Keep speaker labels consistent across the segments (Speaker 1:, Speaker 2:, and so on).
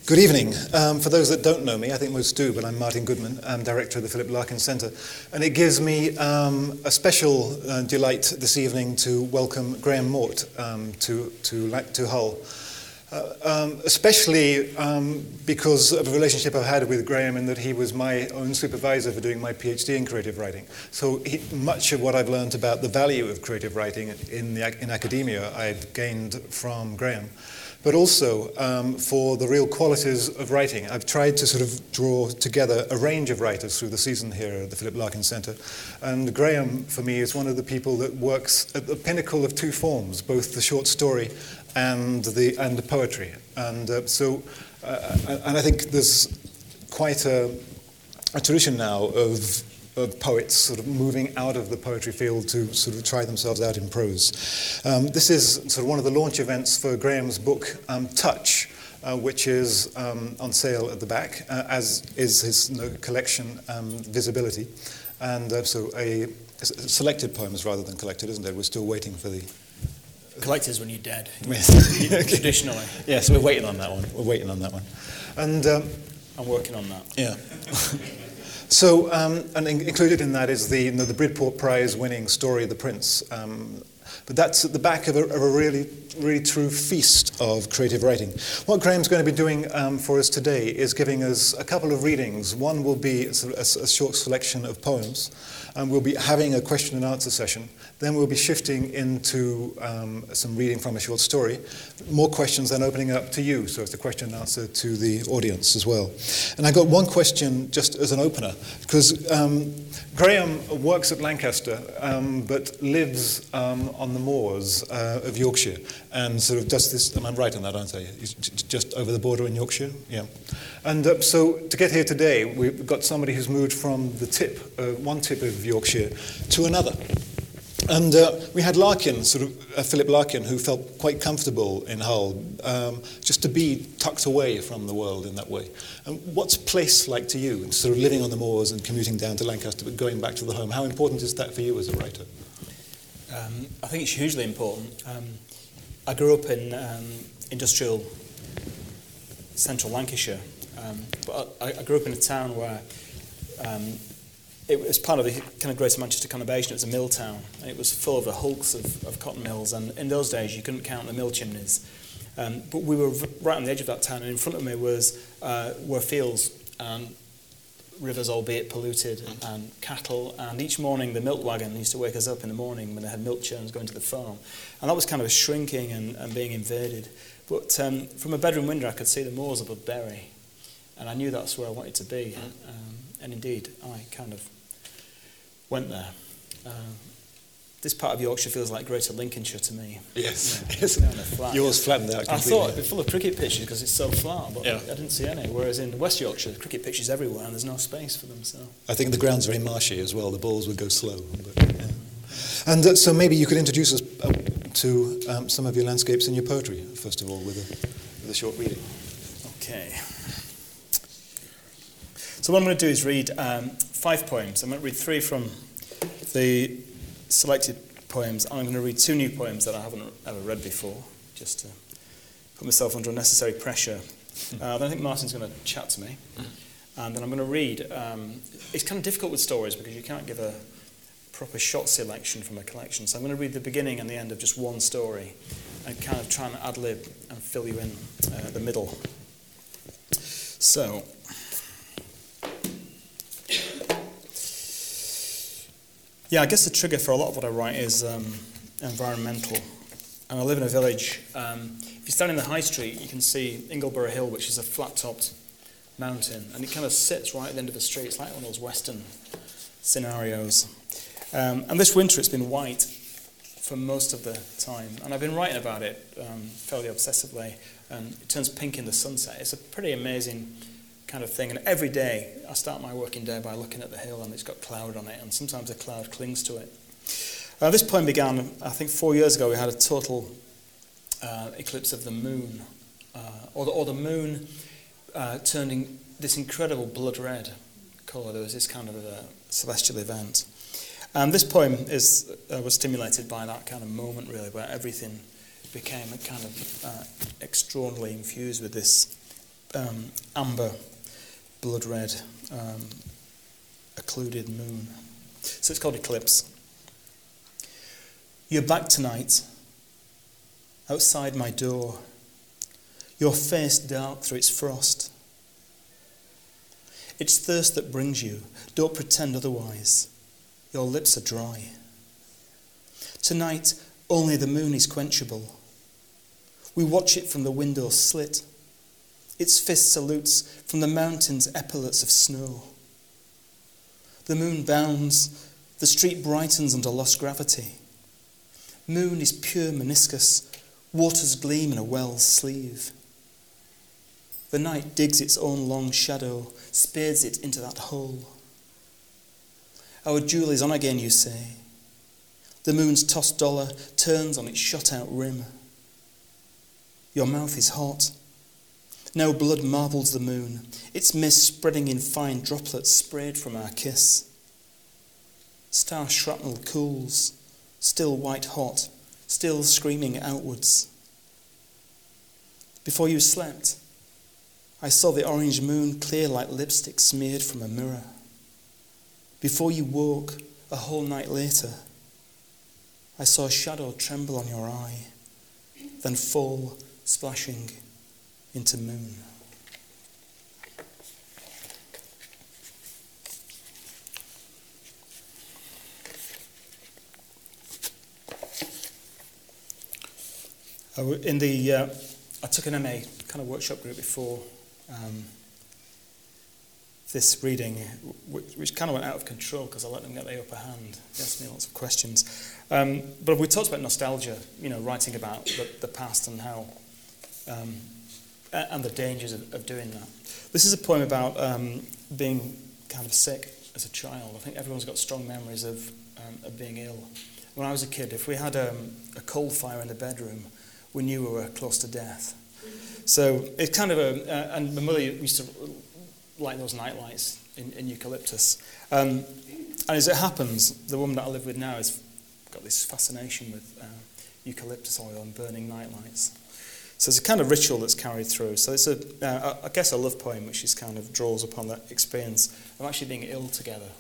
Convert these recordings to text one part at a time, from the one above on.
Speaker 1: Good evening. For those that don't know me, I think most do, but I'm Martin Goodman. I'm director of the Philip Larkin Centre. And it gives me a special delight this evening to welcome Graham Mort to Hull. Especially because of a relationship I've had with Graham in that he was my own supervisor for doing my PhD in creative writing. So much of what I've learned about the value of creative writing in academia I've gained from Graham. But also for the real qualities of writing. I've tried to sort of draw together a range of writers through the season here at the Philip Larkin Centre. And Graham, for me, is one of the people that works at the pinnacle of two forms, both the short story and the poetry. And and I think there's quite a tradition now of poets sort of moving out of the poetry field to sort of try themselves out in prose. This is sort of one of the launch events for Graham's book, Touch, which is on sale at the back, as is his collection, Visibility. And so selected poems rather than collected, isn't it? We're still waiting for the...
Speaker 2: Collectors when you're dead, traditionally.
Speaker 1: Yes, we're waiting on that one. And
Speaker 2: I'm working on that.
Speaker 1: Yeah. So, and included in that is the Bridport Prize winning story, The Prince. But that's at the back of a really, really true feast of creative writing. What Graham's going to be doing for us today is giving us a couple of readings. One will be a short selection of poems, and we'll be having a question and answer session. Then we'll be shifting into some reading from a short story. More questions, then opening up to you. So it's a question and answer to the audience as well. And I got one question just as an opener, because Graham works at Lancaster, but lives on the moors of Yorkshire, and sort of does this, and I'm right on that, aren't I? Just over the border in Yorkshire? Yeah. And so to get here today, we've got somebody who's moved from the one tip of Yorkshire to another. And we had Larkin, Philip Larkin, who felt quite comfortable in Hull, just to be tucked away from the world in that way. And what's place like to you, sort of living on the moors and commuting down to Lancaster, but going back to the home? How important is that for you as a writer?
Speaker 2: I think it's hugely important. I grew up in industrial central Lancashire, but I grew up in a town where it was part of the kind of Greater Manchester conurbation. It was a mill town. It was full of the hulks of cotton mills, and in those days you couldn't count the mill chimneys. But we were right on the edge of that town, and in front of me were fields and rivers, albeit polluted, and cattle. And each morning the milk wagon used to wake us up in the morning when they had milk churns going to the farm. And that was kind of shrinking and being invaded. But from a bedroom window I could see the moors above Bury, and I knew that's where I wanted to be. And indeed, I kind of went there. This part of Yorkshire feels like Greater Lincolnshire to me.
Speaker 1: Yes.
Speaker 2: Flat.
Speaker 1: Yours flattened out completely.
Speaker 2: I thought it'd be full of cricket pitches because it's so flat, but
Speaker 1: yeah.
Speaker 2: I didn't see any. Whereas in West Yorkshire, cricket pitches everywhere and there's no space for them. So
Speaker 1: I think the ground's very marshy as well. The balls would go slow. But, yeah. And so maybe you could introduce us to some of your landscapes in your poetry, first of all, with a short reading.
Speaker 2: Okay. So what I'm going to do is read 5 poems. I'm going to read 3 from the selected poems, and I'm going to read 2 new poems that I haven't ever read before, just to put myself under unnecessary pressure. Then I think Martin's going to chat to me, and then I'm going to read. It's kind of difficult with stories because you can't give a proper shot selection from a collection, so I'm going to read the beginning and the end of just one story and kind of try and ad-lib and fill you in the middle. So... Yeah, I guess the trigger for a lot of what I write is environmental. And I live in a village. If you stand in the high street, you can see Ingleborough Hill, which is a flat-topped mountain. And it kind of sits right at the end of the street. It's like one of those Western scenarios. And this winter it's been white for most of the time. And I've been writing about it fairly obsessively. And it turns pink in the sunset. It's a pretty amazing kind of thing. And every day I start my working day by looking at the hill, and it's got cloud on it, and sometimes a cloud clings to it. This poem began, I think 4 years ago. We had a total eclipse of the moon, or the moon turning this incredible blood red colour. There was this kind of a celestial event. And this poem was stimulated by that kind of moment, really, where everything became a kind of extraordinarily infused with this amber, blood red, occluded moon. So it's called Eclipse. You're back tonight, outside my door, your face dark through its frost. It's thirst that brings you, don't pretend otherwise. Your lips are dry. Tonight, only the moon is quenchable. We watch it from the window slit. Its fist salutes from the mountain's epaulets of snow. The moon bounds, the street brightens under lost gravity. Moon is pure meniscus, waters gleam in a well's sleeve. The night digs its own long shadow, spades it into that hole. Our jewel is on again, you say. The moon's tossed dollar turns on its shot-out rim. Your mouth is hot. Now blood marbles the moon, its mist spreading in fine droplets sprayed from our kiss. Star shrapnel cools, still white hot, still screaming outwards. Before you slept, I saw the orange moon clear like lipstick smeared from a mirror. Before you woke, a whole night later, I saw a shadow tremble on your eye, then fall, splashing into moon. I took an MA kind of workshop group before this reading, which kind of went out of control because I let them get the upper hand. They asked me lots of questions. But we talked about nostalgia, writing about the past and how, and the dangers of doing that. This is a poem about being kind of sick as a child. I think everyone's got strong memories of being ill. When I was a kid, if we had a coal fire in the bedroom, we knew we were close to death. So it's kind of and my mother used to light those night lights in eucalyptus. And as it happens, the woman that I live with now has got this fascination with eucalyptus oil and burning night lights. So it's a kind of ritual that's carried through. So it's I guess a love poem which is kind of draws upon that experience of actually being ill together.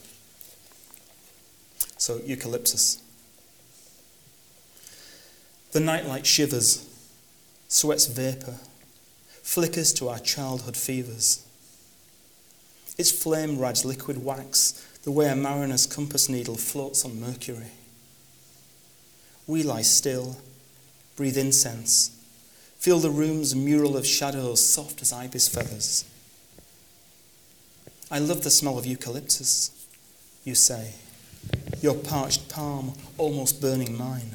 Speaker 2: So eucalyptus. The nightlight shivers, sweats vapour, flickers to our childhood fevers. Its flame rides liquid wax the way a mariner's compass needle floats on mercury. We lie still, breathe incense, feel the room's mural of shadows soft as ibis feathers. I love the smell of eucalyptus, you say, your parched palm almost burning mine.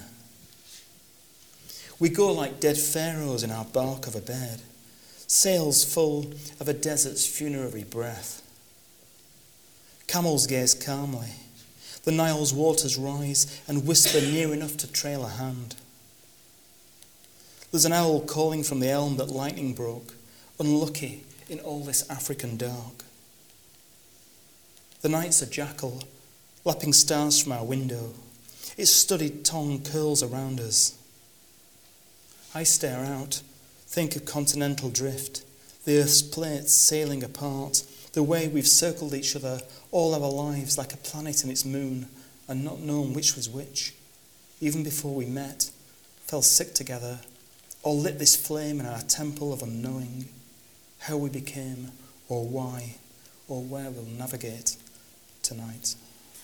Speaker 2: We go like dead pharaohs in our bark of a bed, sails full of a desert's funerary breath. Camels gaze calmly. The Nile's waters rise and whisper near enough to trail a hand. There's an owl calling from the elm that lightning broke, unlucky in all this African dark. The night's a jackal, lapping stars from our window. Its studied tongue curls around us. I stare out, think of continental drift, the Earth's plates sailing apart, the way we've circled each other all our lives like a planet and its moon, and not known which was which, even before we met, fell sick together, or lit this flame in our temple of unknowing, how we became, or why, or where we'll navigate tonight.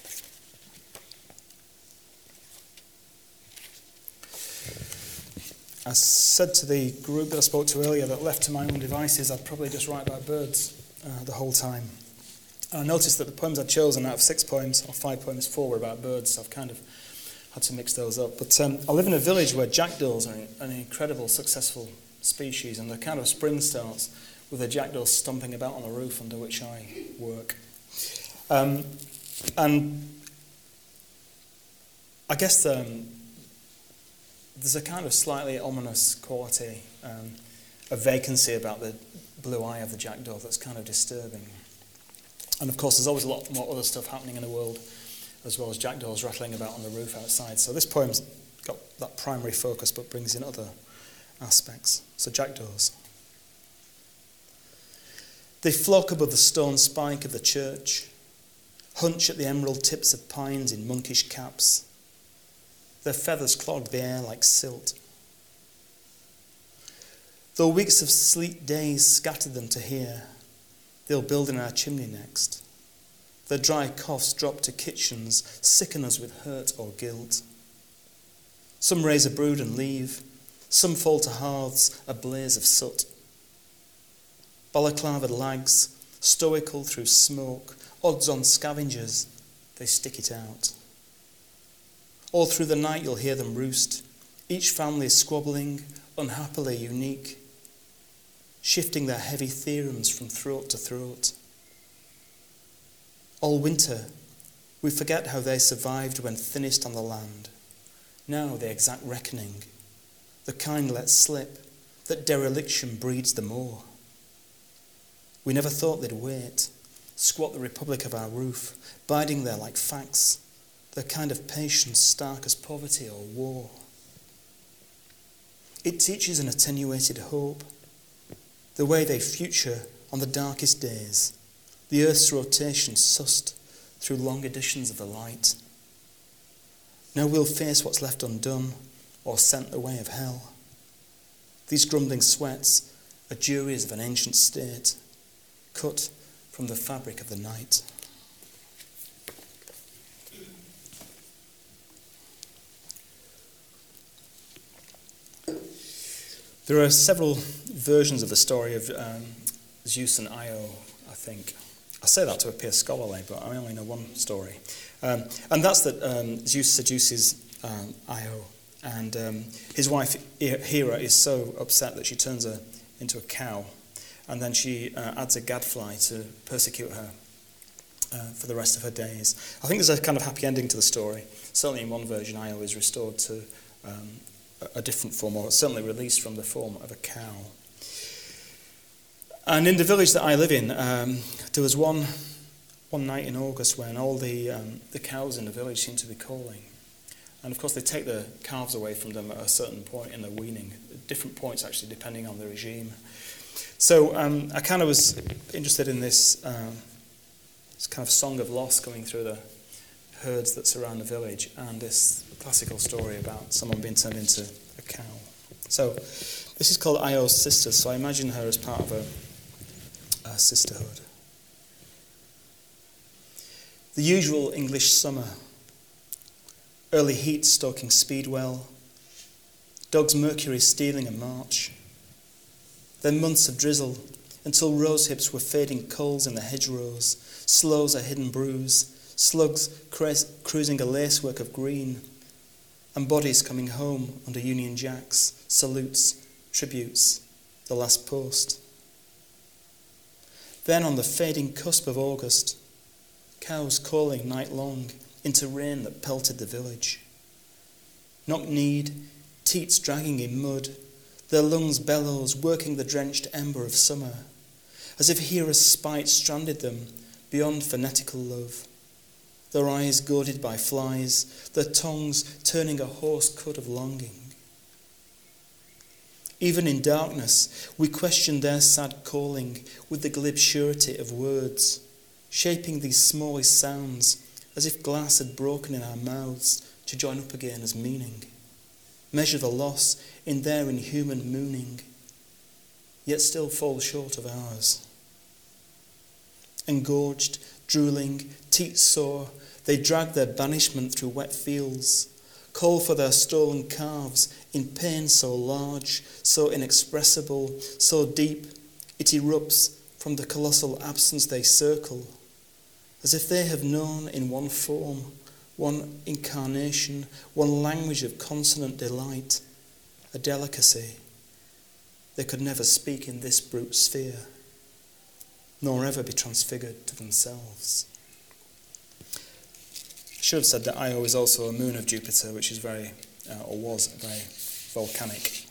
Speaker 2: I said to the group that I spoke to earlier that left to my own devices, I'd probably just write about birds the whole time. And I noticed that the poems I'd chosen out of 6 poems, or 5 poems, 4 were about birds, so I've kind of had to mix those up. But I live in a village where jackdaws are an incredible, successful species, and the kind of spring starts with the jackdaws stomping about on the roof under which I work. And I guess there's a kind of slightly ominous quality, a vacancy about the blue eye of the jackdaw that's kind of disturbing. And of course there's always a lot more other stuff happening in the world, as well as jackdaws rattling about on the roof outside. So this poem's got that primary focus but brings in other aspects. So jackdaws. They flock above the stone spike of the church, hunch at the emerald tips of pines in monkish caps. Their feathers clog the air like silt. Though weeks of sleet days scattered them to here, they'll build in our chimney next. Their dry coughs drop to kitchens, sicken us with hurt or guilt. Some raise a brood and leave, some fall to hearths, a blaze of soot. Balaclavaed lags, stoical through smoke, odds-on scavengers, they stick it out. All through the night you'll hear them roost, each family squabbling, unhappily unique, shifting their heavy theorems from throat to throat. All winter, we forget how they survived when thinnest on the land. Now the exact reckoning, the kind let slip, that dereliction breeds the more. We never thought they'd wait, squat the republic of our roof, biding there like facts, the kind of patience stark as poverty or war. It teaches an attenuated hope, the way they future on the darkest days, the earth's rotation sussed through long editions of the light. Now we'll face what's left undone or sent the way of hell. These grumbling sweats are juries of an ancient state, cut from the fabric of the night. There are several versions of the story of Zeus and Io, I think. I say that to appear scholarly, but I only know one story. And that's that Zeus seduces Io, and his wife Hera is so upset that she turns her into a cow, and then she adds a gadfly to persecute her for the rest of her days. I think there's a kind of happy ending to the story. Certainly in one version, Io is restored to a different form, or certainly released from the form of a cow. And in the village that I live in, there was one night in August when all the cows in the village seemed to be calling. And of course they take the calves away from them at a certain point in their weaning, different points actually depending on the regime. So I kind of was interested in this kind of song of loss going through the herds that surround the village, and this classical story about someone being turned into a cow. So this is called Io's Sisters, so I imagine her as part of a sisterhood. The usual English summer, early heat stoking speed well, dog's mercury stealing a march, then months of drizzle until rose hips were fading coals in the hedgerows, sloes a hidden bruise, slugs cruising a lacework of green, and bodies coming home under Union Jacks, salutes, tributes, the last post. Then on the fading cusp of August, cows calling night long into rain that pelted the village. Knock-kneed, teats dragging in mud, their lungs bellows working the drenched ember of summer, as if Hera's spite stranded them beyond phonetical love. Their eyes goaded by flies, their tongues turning a hoarse cud of longing. Even in darkness, we question their sad calling with the glib surety of words, shaping these smallest sounds as if glass had broken in our mouths to join up again as meaning. Measure the loss in their inhuman mooning, yet still fall short of ours. Engorged, drooling, teats sore, they drag their banishment through wet fields, call for their stolen calves in pain so large, so inexpressible, so deep, it erupts from the colossal absence they circle, as if they have known in one form, one incarnation, one language of consonant delight, a delicacy they could never speak in this brute sphere, nor ever be transfigured to themselves. I should have said that Io is also a moon of Jupiter, which is very volcanic.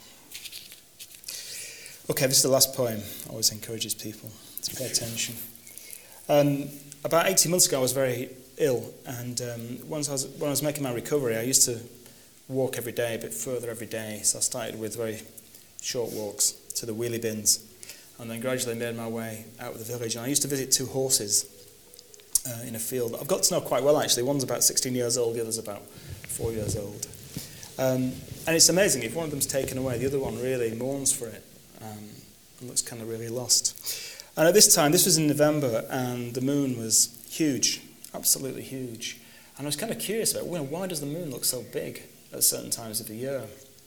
Speaker 2: Okay, this is the last poem. Always encourages people to pay attention. About 18 months ago, I was very ill, and when I was making my recovery, I used to walk every day, a bit further every day. So I started with very short walks to the wheelie bins, and then gradually made my way out of the village. And I used to visit 2 horses in a field that I've got to know quite well, actually. One's about 16 years old, the other's about 4 years old. And it's amazing, if one of them's taken away, the other one really mourns for it and looks kind of really lost. And at this time, this was in November, and the moon was huge, absolutely huge. And I was kind of curious about, well, why does the moon look so big at certain times of the year?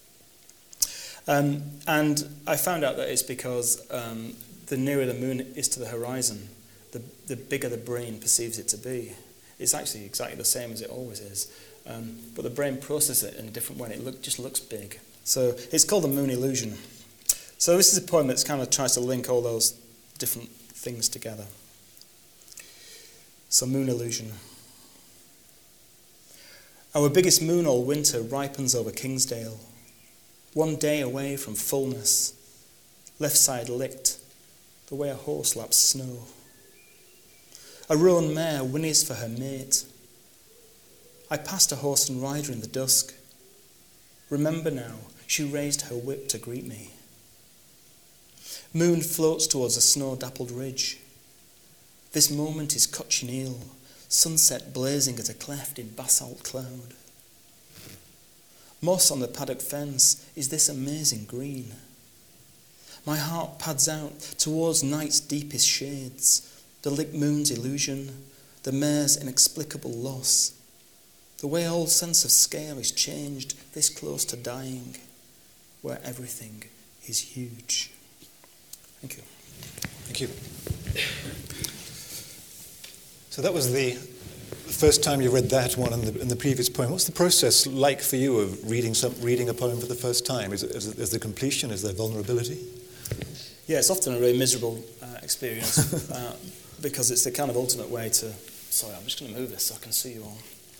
Speaker 2: And I found out that it's because the nearer the moon is to the horizon, the bigger the brain perceives it to be. It's actually exactly the same as it always is. But the brain processes it in a different way, and it just looks big. So it's called the moon illusion. So this is a poem that kind of tries to link all those different things together. So moon illusion. Our biggest moon all winter ripens over Kingsdale. 1 day away from fullness, left side licked, the way a horse laps snow. A roan mare whinnies for her mate. I passed a horse and rider in the dusk. Remember now, she raised her whip to greet me. Moon floats towards a snow-dappled ridge. This moment is cochineal, sunset blazing at a cleft in basalt cloud. Moss on the paddock fence is this amazing green. My heart pads out towards night's deepest shades, the lit moon's illusion, the mare's inexplicable loss, the way all sense of scale is changed this close to dying, where everything is huge. Thank you.
Speaker 1: Thank you. So that was the first time you read that one in the previous poem. What's the process like for you of reading a poem for the first time? Is there completion? Is there vulnerability?
Speaker 2: Yeah, it's often a really miserable experience because it's the kind of ultimate way to... Sorry, I'm just going to move this so I can see you all.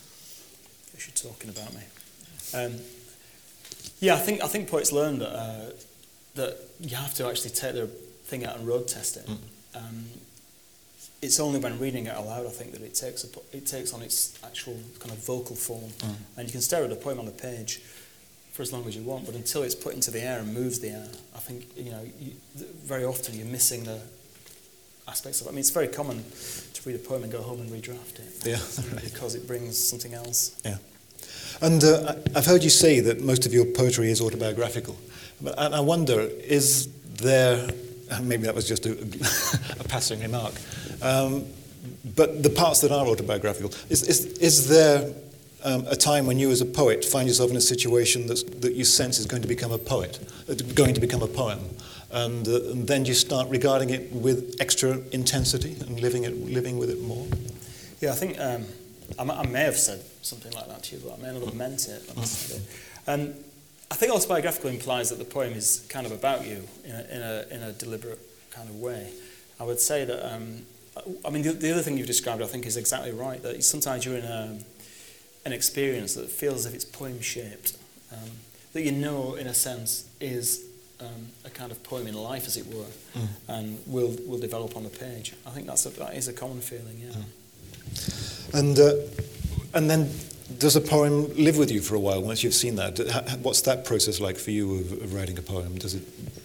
Speaker 2: If you're talking about me. Yeah, I think poets learn that you have to actually take their thing out and road test it. It's only when reading it aloud, I think, that it takes on its actual kind of vocal form. And you can stare at a poem on the page for as long as you want, but until it's put into the air and moves the air, I think, very often you're missing the aspects of it. I mean, it's very common to read a poem and go home and redraft it.
Speaker 1: Yeah, right.
Speaker 2: Because it brings something else.
Speaker 1: Yeah. And I've heard you say that most of your poetry is autobiographical. But I wonder, is there... Maybe that was just a passing remark. But the parts that are autobiographical, is there a time when you as a poet find yourself in a situation that you sense is going to become a poem, and then you start regarding it with extra intensity and living with it more?
Speaker 2: Yeah, I think I may have said something like that to you, but I may not have meant it. I think autobiographical implies that the poem is kind of about you in a deliberate kind of way. I would say that, the other thing you've described, I think, is exactly right, that sometimes you're in an experience that feels as if it's poem-shaped, that in a sense, is a kind of poem in life, as it were, and will develop on the page. I think that is a common feeling, yeah.
Speaker 1: And then... Does a poem live with you for a while once you've seen that? What's that process like for you of writing a poem? Does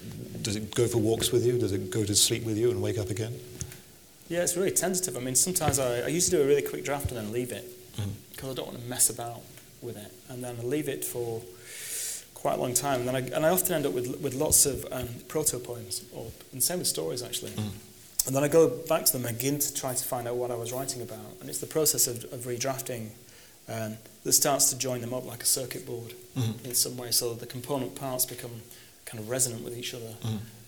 Speaker 1: it go for walks with you? Does it go to sleep with you and wake up again?
Speaker 2: Yeah, it's really tentative. I mean, sometimes I used to do a really quick draft and then leave it because I don't want to mess about with it. And then I leave it for quite a long time. And I often end up with lots of proto-poems, and same with stories, actually. And then I go back to them and begin to try to find out what I was writing about. And it's the process of redrafting that starts to join them up like a circuit board in some way, so that the component parts become kind of resonant with each other.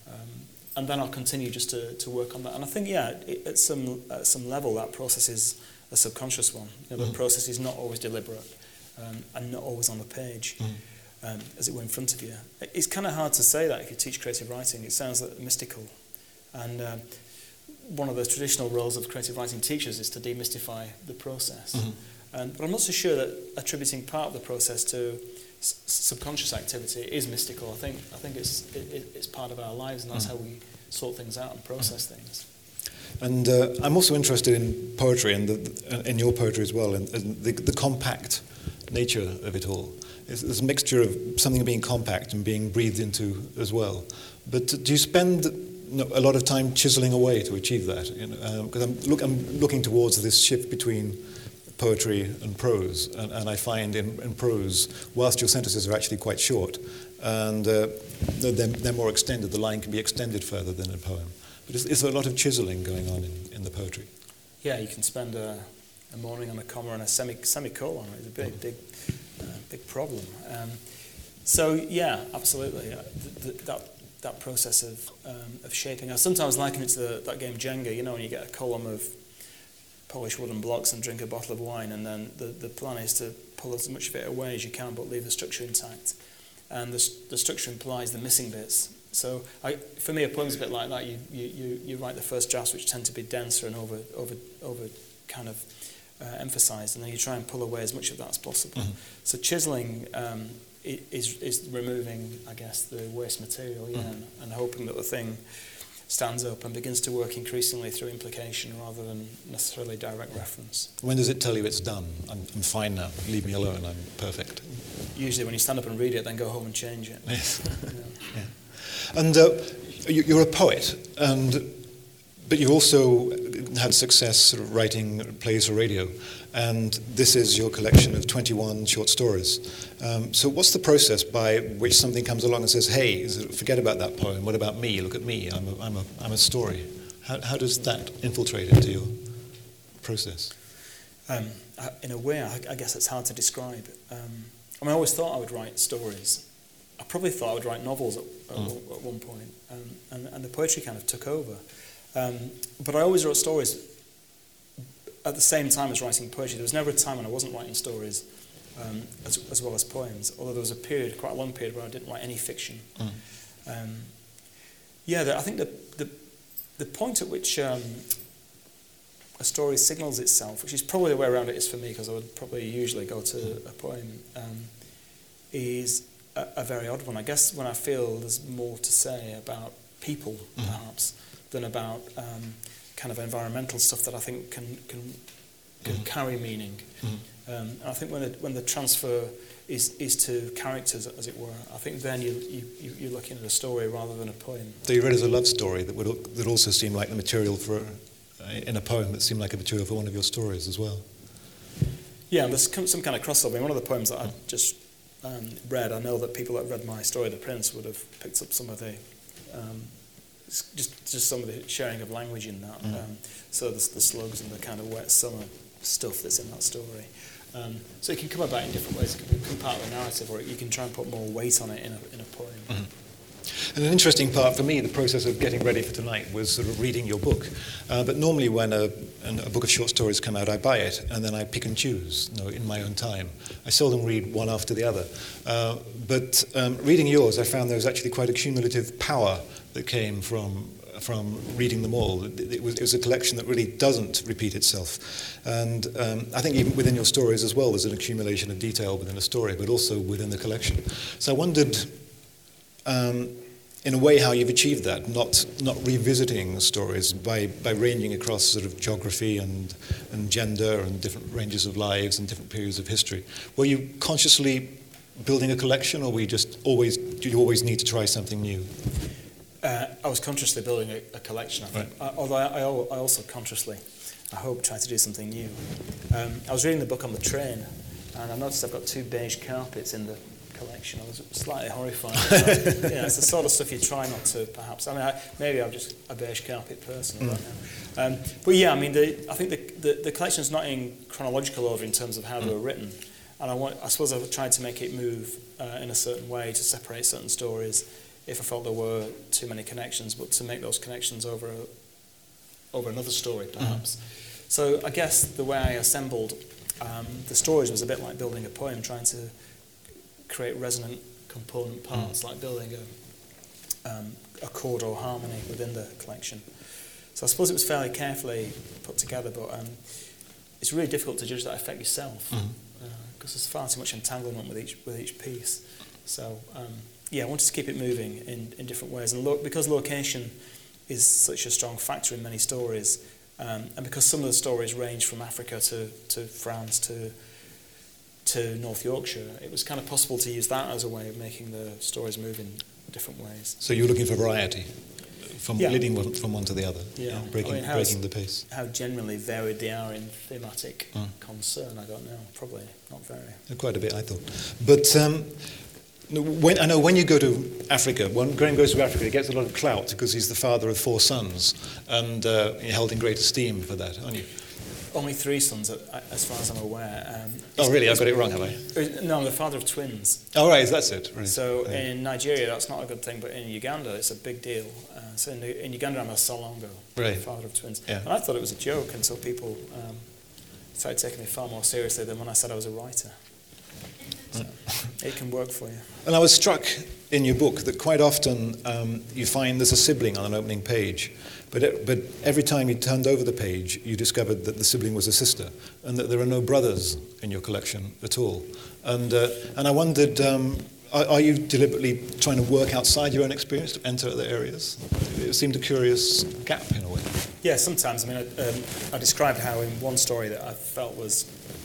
Speaker 2: And then I'll continue just to work on that. And I think, at some level, that process is a subconscious one. The process is not always deliberate and not always on the page, as it were in front of you. It's kind of hard to say that if you teach creative writing. It sounds like mystical. And one of the traditional roles of creative writing teachers is to demystify the process. But I'm not so sure that attributing part of the process to subconscious activity is mystical. I think it's part of our lives, and that's how we sort things out and process things.
Speaker 1: And I'm also interested in poetry and in your poetry as well, and the compact nature of it all. There's a mixture of something being compact and being breathed into as well. But do you spend a lot of time chiseling away to achieve that. Because I'm looking towards this shift between poetry and prose, and I find in prose, whilst your sentences are actually quite short, and they're more extended, the line can be extended further than in a poem. But it's a lot of chiseling going on in the poetry.
Speaker 2: Yeah, you can spend a morning on a comma and a semicolon. It's a big problem. So yeah, absolutely. That process of shaping. I sometimes liken it to that game Jenga. You know, when you get a column of polished wooden blocks and drink a bottle of wine, and then the plan is to pull as much of it away as you can, but leave the structure intact. And the structure implies the missing bits. So for me, a poem's a bit like that. You write the first drafts, which tend to be denser and over kind of emphasised, and then you try and pull away as much of that as possible. Mm-hmm. So chiselling is removing, I guess, the waste material, and hoping that the thing stands up and begins to work increasingly through implication rather than necessarily direct reference.
Speaker 1: When does it tell you it's done? I'm fine now. Leave me alone. I'm perfect.
Speaker 2: Usually when you stand up and read it, then go home and change it.
Speaker 1: Yes. Yeah. And you're a poet, but you also had success sort of writing plays for radio, and this is your collection of 21 short stories. So what's the process by which something comes along and says, "Hey, forget about that poem. What about me? Look at me. I'm a story." How does that infiltrate into your process?
Speaker 2: In a way, I guess it's hard to describe. I always thought I would write stories. I probably thought I would write novels at one point, and the poetry kind of took over. But I always wrote stories at the same time as writing poetry. There was never a time when I wasn't writing stories as well as poems, although there was a period, quite a long period, where I didn't write any fiction. I think the point at which a story signals itself, which is probably the way around it is for me, because I would probably usually go to a poem, is a very odd one. I guess when I feel there's more to say about people, perhaps, than about kind of environmental stuff that I think can carry meaning. And I think when the transfer is to characters, as it were, I think then you're looking at a story rather than a poem.
Speaker 1: So you read as a love story that also seemed like the material for, in a poem that seemed like a material for one of your stories as well.
Speaker 2: Yeah, there's some kind of crossover. In one of the poems that I just read, I know that people that read my story, The Prince, would have picked up some of the just some of the sharing of language in that. So the slugs and the kind of wet summer stuff that's in that story. So it can come about in different ways. It can become part of a narrative, or you can try and put more weight on it in a poem.
Speaker 1: And an interesting part for me, the process of getting ready for tonight, was sort of reading your book. But normally when a book of short stories come out, I buy it, and then I pick and choose, in my own time. I seldom read one after the other. But reading yours, I found there was actually quite a cumulative power that came from reading them all. It was a collection that really doesn't repeat itself. And I think even within your stories as well, there's an accumulation of detail within a story, but also within the collection. So I wondered, in a way, how you've achieved that, not revisiting stories by ranging across sort of geography and gender and different ranges of lives and different periods of history. Were you consciously building a collection, or did you always need to try something new?
Speaker 2: I was consciously building a collection, I think. Right. Although I also consciously, I hope, try to do something new. I was reading the book on the train, and I noticed I've got 2 beige carpets in the collection. I was slightly horrified. It's the sort of stuff you try not to, perhaps. Maybe I'm just a beige carpet person right now. But yeah, I think the collection's not in chronological order in terms of how they were written, and I suppose I tried to make it move in a certain way to separate certain stories if I felt there were too many connections, but to make those connections over another story, perhaps. So I guess the way I assembled the stories was a bit like building a poem, trying to create resonant component parts, like building a chord or harmony within the collection. So I suppose it was fairly carefully put together, but it's really difficult to judge that effect yourself, because there's far too much entanglement with each piece. So I wanted to keep it moving in different ways, and because location is such a strong factor in many stories, and because some of the stories range from Africa to France to North Yorkshire, it was kind of possible to use that as a way of making the stories move in different ways.
Speaker 1: So you're looking for variety? leading from one to the other, breaking the pace.
Speaker 2: How generally varied they are in thematic concern, I don't know. Probably not very.
Speaker 1: Quite a bit, I thought. But when you go to Africa, when Graham goes to Africa, he gets a lot of clout because he's the father of 4 sons, and you're held in great esteem for that, aren't you?
Speaker 2: Only 3 sons, as far as I'm aware.
Speaker 1: Oh, really? I've got it wrong, have I?
Speaker 2: No, I'm the father of twins.
Speaker 1: Oh, right, that's it. Right.
Speaker 2: So in Nigeria, that's not a good thing, but in Uganda, it's a big deal. So in Uganda, I'm a Solongo, father of twins. Yeah. And I thought it was a joke until people started taking me far more seriously than when I said I was a writer. So it can work for you.
Speaker 1: And I was struck in your book that quite often you find there's a sibling on an opening page, but every time you turned over the page, you discovered that the sibling was a sister, and that there are no brothers in your collection at all. And I wondered, are you deliberately trying to work outside your own experience to enter other areas? It seemed a curious gap in a way.
Speaker 2: Yeah, sometimes. I mean, I described how in one story that I felt was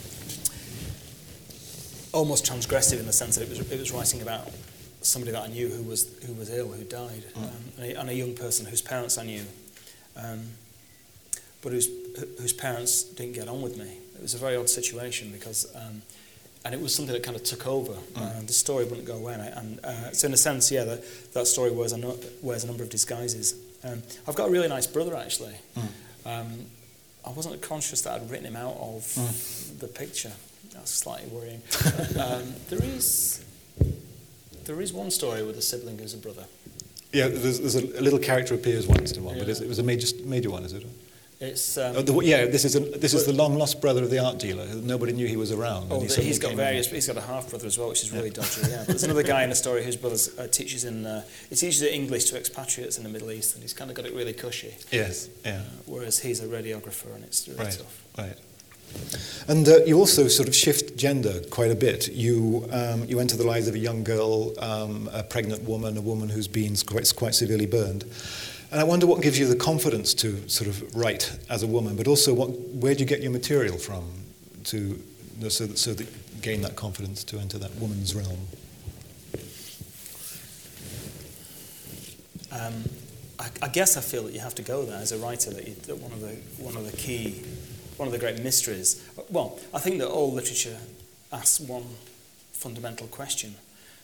Speaker 2: almost transgressive in the sense that it was writing about somebody that I knew who was ill, who died, and a young person whose parents I knew, but whose parents didn't get on with me. It was a very odd situation because, and it was something that kind of took over. The story wouldn't go away, so in a sense, yeah, that story wears a number of disguises. I've got a really nice brother actually. I wasn't conscious that I'd written him out of the picture. That's slightly worrying. There is one story with a sibling who's a brother.
Speaker 1: Yeah, there's a little character appears once in one, but it was a major one, is it?
Speaker 2: It's
Speaker 1: this is the long lost brother of the art dealer. Nobody knew he was around.
Speaker 2: Oh, he's got a half brother as well, which is really dodgy. Yeah, but there's another guy in the story whose brother teaches English to expatriates in the Middle East, and he's kind of got it really cushy.
Speaker 1: Yes, yeah.
Speaker 2: Whereas he's a radiographer, and it's really tough. Right.
Speaker 1: And you also sort of shift gender quite a bit. You enter the lives of a young girl, a pregnant woman, a woman who's been quite severely burned. And I wonder what gives you the confidence to sort of write as a woman, but also where do you get your material from so that you gain that confidence to enter that woman's realm?
Speaker 2: I guess I feel that you have to go there as a writer. That one of the great mysteries. Well, I think that all literature asks one fundamental question.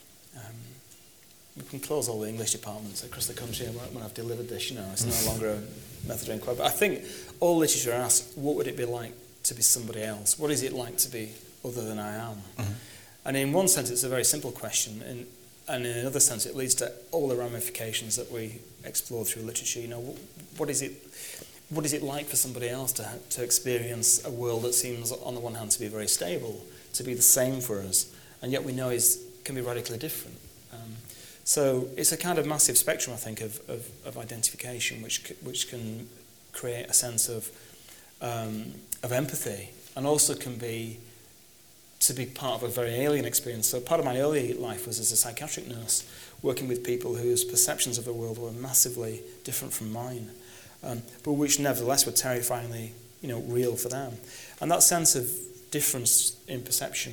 Speaker 2: We can close all the English departments across the country when I've delivered this. It's no longer a method of inquiry. But I think all literature asks, what would it be like to be somebody else? What is it like to be other than I am? Mm-hmm. And in one sense, it's a very simple question, and in another sense, it leads to all the ramifications that we explore through literature. What is it like for somebody else to experience a world that seems, on the one hand, to be very stable, to be the same for us, and yet we know can be radically different? So it's a kind of massive spectrum, I think, of identification, which can create a sense of empathy, and also can be to be part of a very alien experience. So part of my early life was as a psychiatric nurse, working with people whose perceptions of the world were massively different from mine, but which nevertheless were terrifyingly, real for them. And that sense of difference in perception,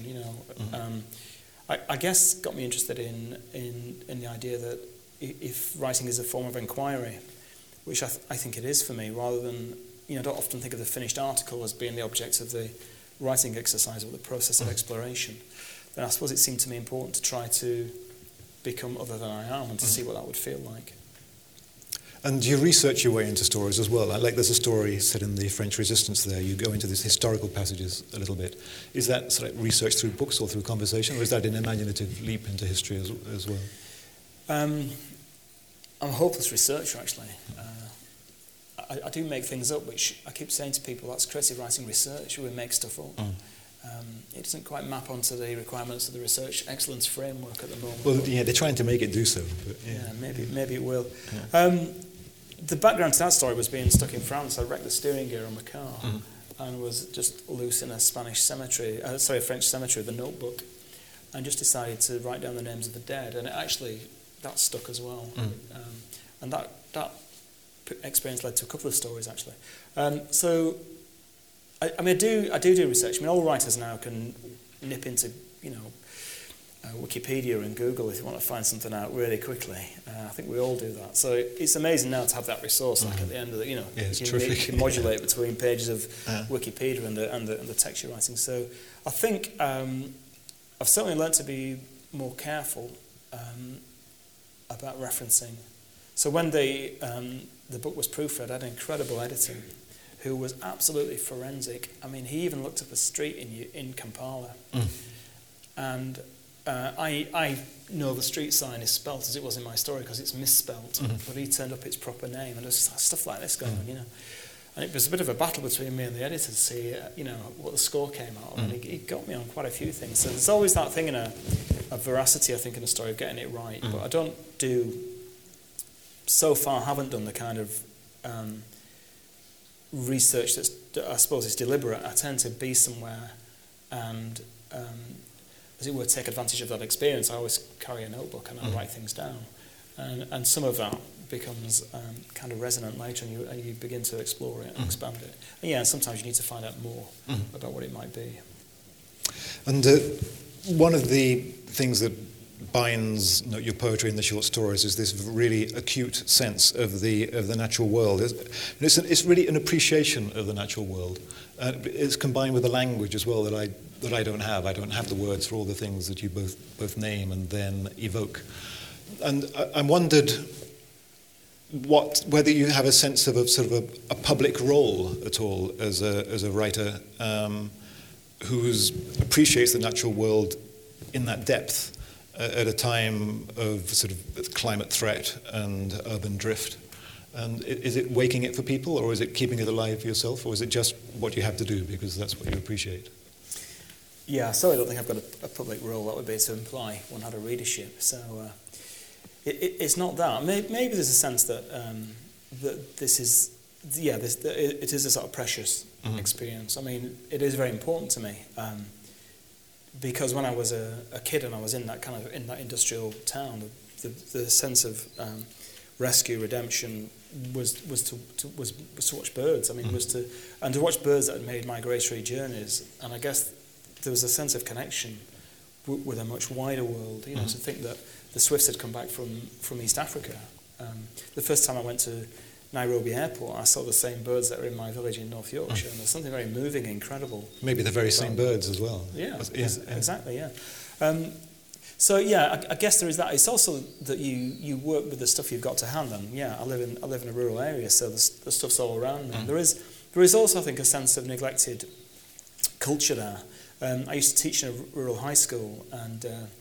Speaker 2: I guess got me interested in the idea that if writing is a form of inquiry, which I think it is for me, rather than, I don't often think of the finished article as being the object of the writing exercise or the process of exploration, then I suppose it seemed to me important to try to become other than I am and to see what that would feel like.
Speaker 1: And you research your way into stories as well. Like there's a story set in the French Resistance there. You go into these historical passages a little bit. Is that sort of research through books or through conversation, or is that an imaginative leap into history as well? I'm
Speaker 2: a hopeless researcher, actually. I do make things up, which I keep saying to people, that's creative writing research, we make stuff up. It doesn't quite map onto the requirements of the research excellence framework at the moment.
Speaker 1: Well, yeah, they're trying to make it do so. But
Speaker 2: maybe it will. Yeah. The background to that story was being stuck in France. I wrecked the steering gear on my car and was just loose in a French cemetery with a notebook, and just decided to write down the names of the dead. And that stuck as well. And that experience led to a couple of stories, actually. So I do research. I mean, all writers now can nip into, Wikipedia and Google if you want to find something out really quickly. I think we all do that. So it's amazing now to have that resource. Like at the end of the,
Speaker 1: it's
Speaker 2: you
Speaker 1: terrific.
Speaker 2: can modulate between pages of Wikipedia and the text you're writing. So I think I've certainly learned to be more careful about referencing. So when the book was proofread, I had an incredible editor who was absolutely forensic. I mean, he even looked up a street in Kampala. And I know the street sign is spelt as it was in my story because it's misspelt, but he turned up its proper name, and there's stuff like this going on, And it was a bit of a battle between me and the editor to see, what the score came out of, and he got me on quite a few things. So there's always that thing in a veracity, I think, in a story of getting it right. But I don't haven't done the kind of research that I suppose is deliberate. I tend to be somewhere and as it were, take advantage of that experience. I always carry a notebook and I write things down. And some of that becomes kind of resonant later, and you begin to explore it and expand it. And sometimes you need to find out more about what it might be.
Speaker 1: And one of the things that binds your poetry and the short stories is this really acute sense of the natural world. It's really an appreciation of the natural world. It's combined with a language as well that I don't have. I don't have the words for all the things that you both name and then evoke. And I wondered whether you have a sense of a public role at all as a writer who appreciates the natural world in that depth at a time of sort of climate threat and urban drift. And is it waking it for people, or is it keeping it alive for yourself, or is it just what you have to do because that's what you appreciate?
Speaker 2: Yeah, so I don't think I've got a public role. That would be to imply one had a readership. So it's not that. Maybe there's a sense that that this is, it is a sort of precious experience. I mean, it is very important to me. Because when I was a kid and I was in that industrial town, the sense of rescue, redemption was to watch birds. I mean, to watch birds that had made migratory journeys. And I guess there was a sense of connection with a much wider world. To think that the swifts had come back from East Africa. The first time I went to Nairobi Airport, I saw the same birds that were in my village in North Yorkshire, and there's something very moving, incredible.
Speaker 1: Maybe the very same birds as well.
Speaker 2: Yeah. Exactly, yeah. I guess there is that. It's also that you work with the stuff you've got to hand, and I live in a rural area, so the stuff's all around me. There is also, I think, a sense of neglected culture there. I used to teach in a rural high school, and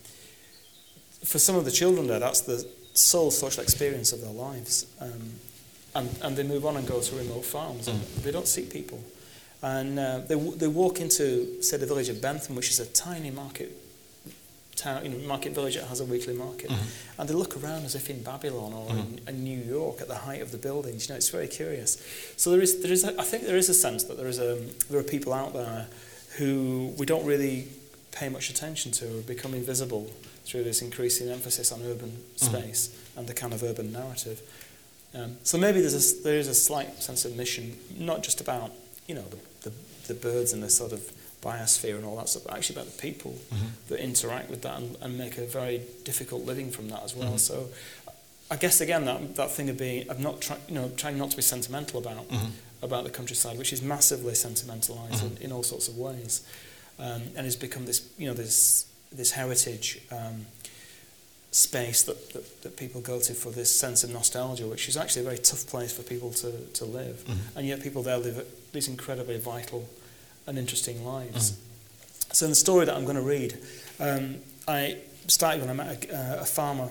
Speaker 2: for some of the children there, that's the sole social experience of their lives. And they move on and go to remote farms, and they don't see people. And they walk into, say, the village of Bentham, which is a tiny market town, market village that has a weekly market, and they look around as if in Babylon or in New York at the height of the buildings. It's very curious. So I think there is a sense that there are people out there who we don't really pay much attention to, or become invisible through this increasing emphasis on urban space and the kind of urban narrative. So maybe there is a slight sense of mission, not just about the birds and the sort of biosphere and all that stuff, but actually about the people that interact with that and make a very difficult living from that as well. So I guess again that thing of not trying not to be sentimental about the countryside, which is massively sentimentalised in all sorts of ways, and has become this this heritage. Space that people go to for this sense of nostalgia, which is actually a very tough place for people to live, and yet people there live these incredibly vital and interesting lives. So in the story that I'm going to read, I started when I met a farmer.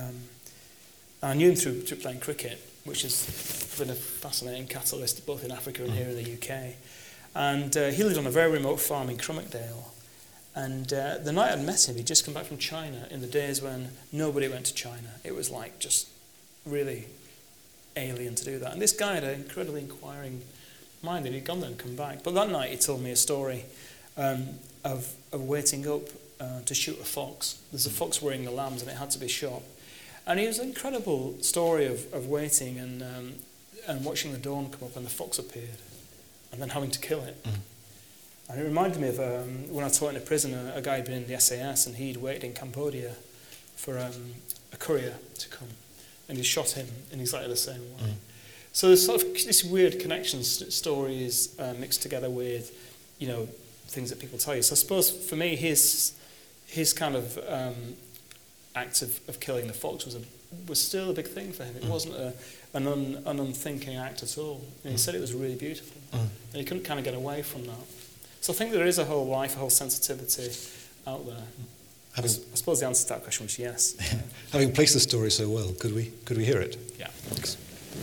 Speaker 2: I knew him through playing cricket, which has been a fascinating catalyst both in Africa and here in the UK. And he lived on a very remote farm in Crummockdale. And the night I'd met him, he'd just come back from China in the days when nobody went to China. It was like just really alien to do that. And this guy had an incredibly inquiring mind, and he'd gone there and come back. But that night he told me a story of waiting up to shoot a fox. There's a fox worrying the lambs, and it had to be shot. And it was an incredible story of waiting and watching the dawn come up and the fox appeared, and then having to kill it. And it reminded me of when I taught in a prison, a guy had been in the SAS and he'd waited in Cambodia for a courier to come. And he shot him in exactly the same way. Mm. So there's sort of this weird connections, stories mixed together with, things that people tell you. So I suppose for me, his kind of act of killing the fox was still a big thing for him. It wasn't an unthinking act at all. And he said it was really beautiful. And he couldn't kind of get away from that. So I think there is a whole life, a whole sensitivity out there. I suppose the answer to that question was yes.
Speaker 1: Having placed the story so well, could we hear it?
Speaker 2: Yeah.
Speaker 1: Thanks.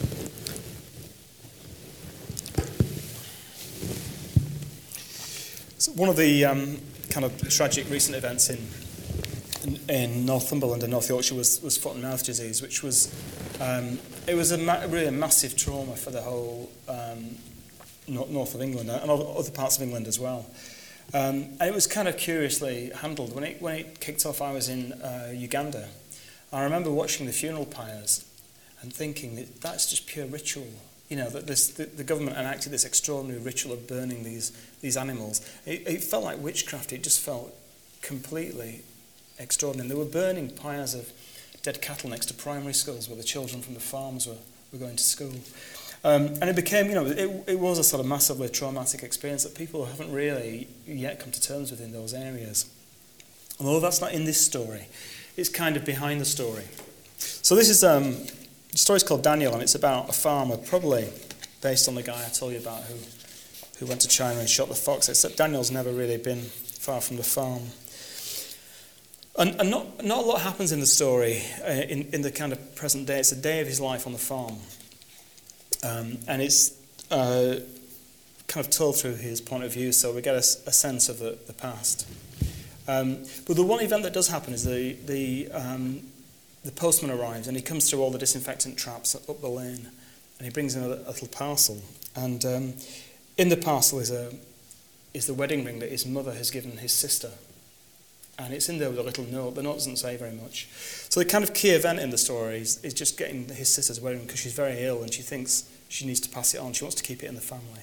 Speaker 2: So one of the kind of tragic recent events in Northumberland and North Yorkshire was foot and mouth disease, which was really a massive trauma for the whole north of England and other parts of England as well. And it was kind of curiously handled. When it kicked off, I was in Uganda. I remember watching the funeral pyres and thinking that's just pure ritual. That the government enacted this extraordinary ritual of burning these animals. It felt like witchcraft. It just felt completely extraordinary. They were burning pyres of dead cattle next to primary schools where the children from the farms were going to school. And it became, it was a sort of massively traumatic experience that people haven't really yet come to terms with in those areas. Although that's not in this story, it's kind of behind the story. So this is, the story's called Daniel, and it's about a farmer, probably based on the guy I told you about who went to China and shot the fox, except Daniel's never really been far from the farm. And not a lot happens in the story in the kind of present day. It's a day of his life on the farm. And it's kind of told through his point of view, so we get a sense of the past. But the one event that does happen is the postman arrives, and he comes through all the disinfectant traps up the lane, and he brings in a little parcel. And in the parcel is the wedding ring that his mother has given his sister. And it's in there with a little note. The note doesn't say very much. So the kind of key event in the story is just getting his sister's wedding because she's very ill and she thinks she needs to pass it on. She wants to keep it in the family.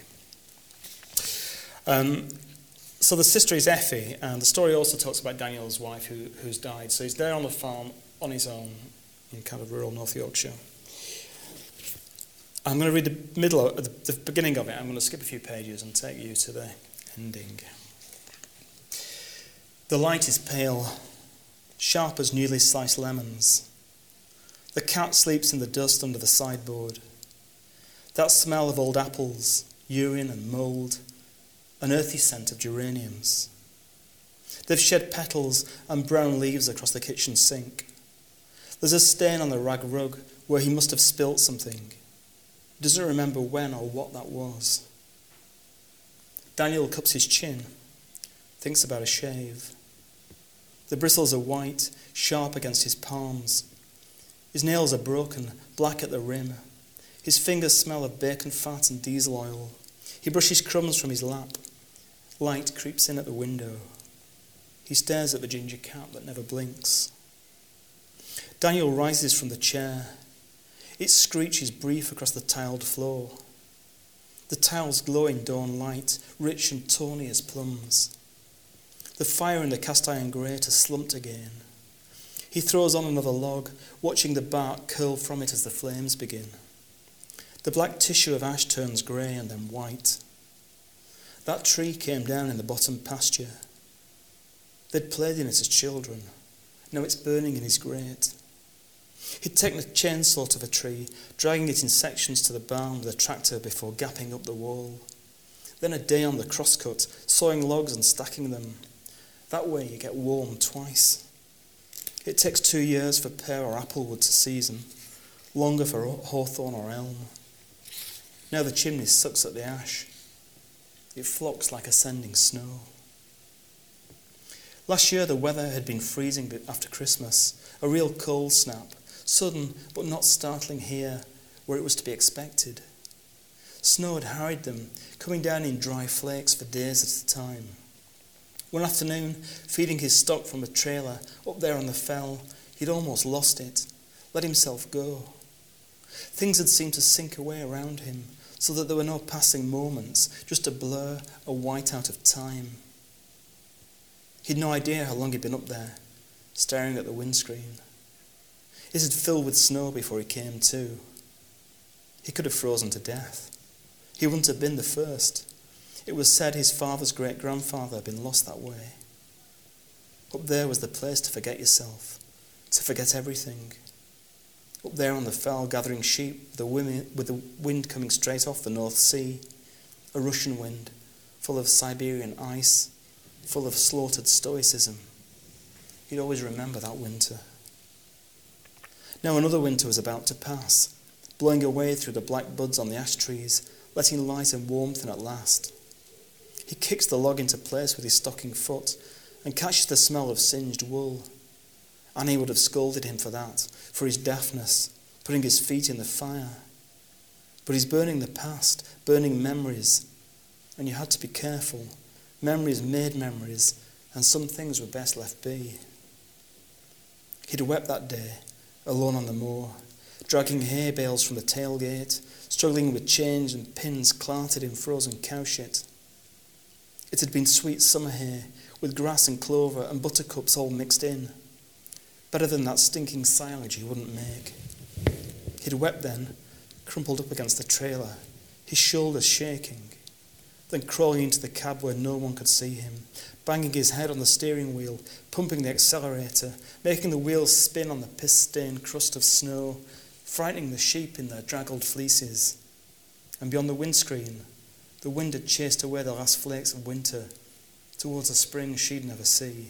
Speaker 2: So the sister is Effie, and the story also talks about Daniel's wife who's died. So he's there on the farm on his own in kind of rural North Yorkshire. I'm going to read the beginning of it. I'm going to skip a few pages and take you to the ending. The light is pale, sharp as newly sliced lemons. The cat sleeps in the dust under the sideboard. That smell of old apples, urine and mould, an earthy scent of geraniums. They've shed petals and brown leaves across the kitchen sink. There's a stain on the rag rug where he must have spilt something. He doesn't remember when or what that was. Daniel cups his chin, thinks about a shave. The bristles are white, sharp against his palms. His nails are broken, black at the rim. His fingers smell of bacon fat and diesel oil. He brushes crumbs from his lap. Light creeps in at the window. He stares at the ginger cat that never blinks. Daniel rises from the chair. Its screech is brief across the tiled floor. The tiles glow in dawn light, rich and tawny as plums. The fire in the cast iron grate has slumped again. He throws on another log, watching the bark curl from it as the flames begin. The black tissue of ash turns grey and then white. That tree came down in the bottom pasture. They'd played in it as children. Now it's burning in his grate. He'd taken a chainsaw to the tree, dragging it in sections to the barn with a tractor before gapping up the wall. Then a day on the crosscut, sawing logs and stacking them. That way you get warm twice. It takes 2 years for pear or applewood to season, longer for hawthorn or elm. Now the chimney sucks at the ash. It flocks like ascending snow. Last year the weather had been freezing after Christmas, a real cold snap, sudden but not startling here where it was to be expected. Snow had harried them, coming down in dry flakes for days at a time. One afternoon, feeding his stock from a trailer up there on the fell, he'd almost lost it, let himself go. Things had seemed to sink away around him, so that there were no passing moments, just a blur, a whiteout of time. He'd no idea how long he'd been up there, staring at the windscreen. It had filled with snow before he came to. He could have frozen to death. He wouldn't have been the first. It was said his father's great-grandfather had been lost that way. Up there was the place to forget yourself, to forget everything. Up there on the fell, gathering sheep, with the wind coming straight off the North Sea, a Russian wind, full of Siberian ice, full of slaughtered stoicism. He'd always remember that winter. Now another winter was about to pass, blowing away through the black buds on the ash trees, letting light and warmth in at last. He kicks the log into place with his stocking foot and catches the smell of singed wool. Annie would have scolded him for that, for his daftness, putting his feet in the fire. But he's burning the past, burning memories, and you had to be careful. Memories made memories, and some things were best left be. He'd wept that day, alone on the moor, dragging hay bales from the tailgate, struggling with chains and pins clarted in frozen cow shit. It had been sweet summer hay, with grass and clover and buttercups all mixed in. Better than that stinking silage he wouldn't make. He'd wept then, crumpled up against the trailer, his shoulders shaking, then crawling into the cab where no one could see him, banging his head on the steering wheel, pumping the accelerator, making the wheels spin on the piss-stained crust of snow, frightening the sheep in their draggled fleeces. And beyond the windscreen, the wind had chased away the last flakes of winter towards a spring she'd never see.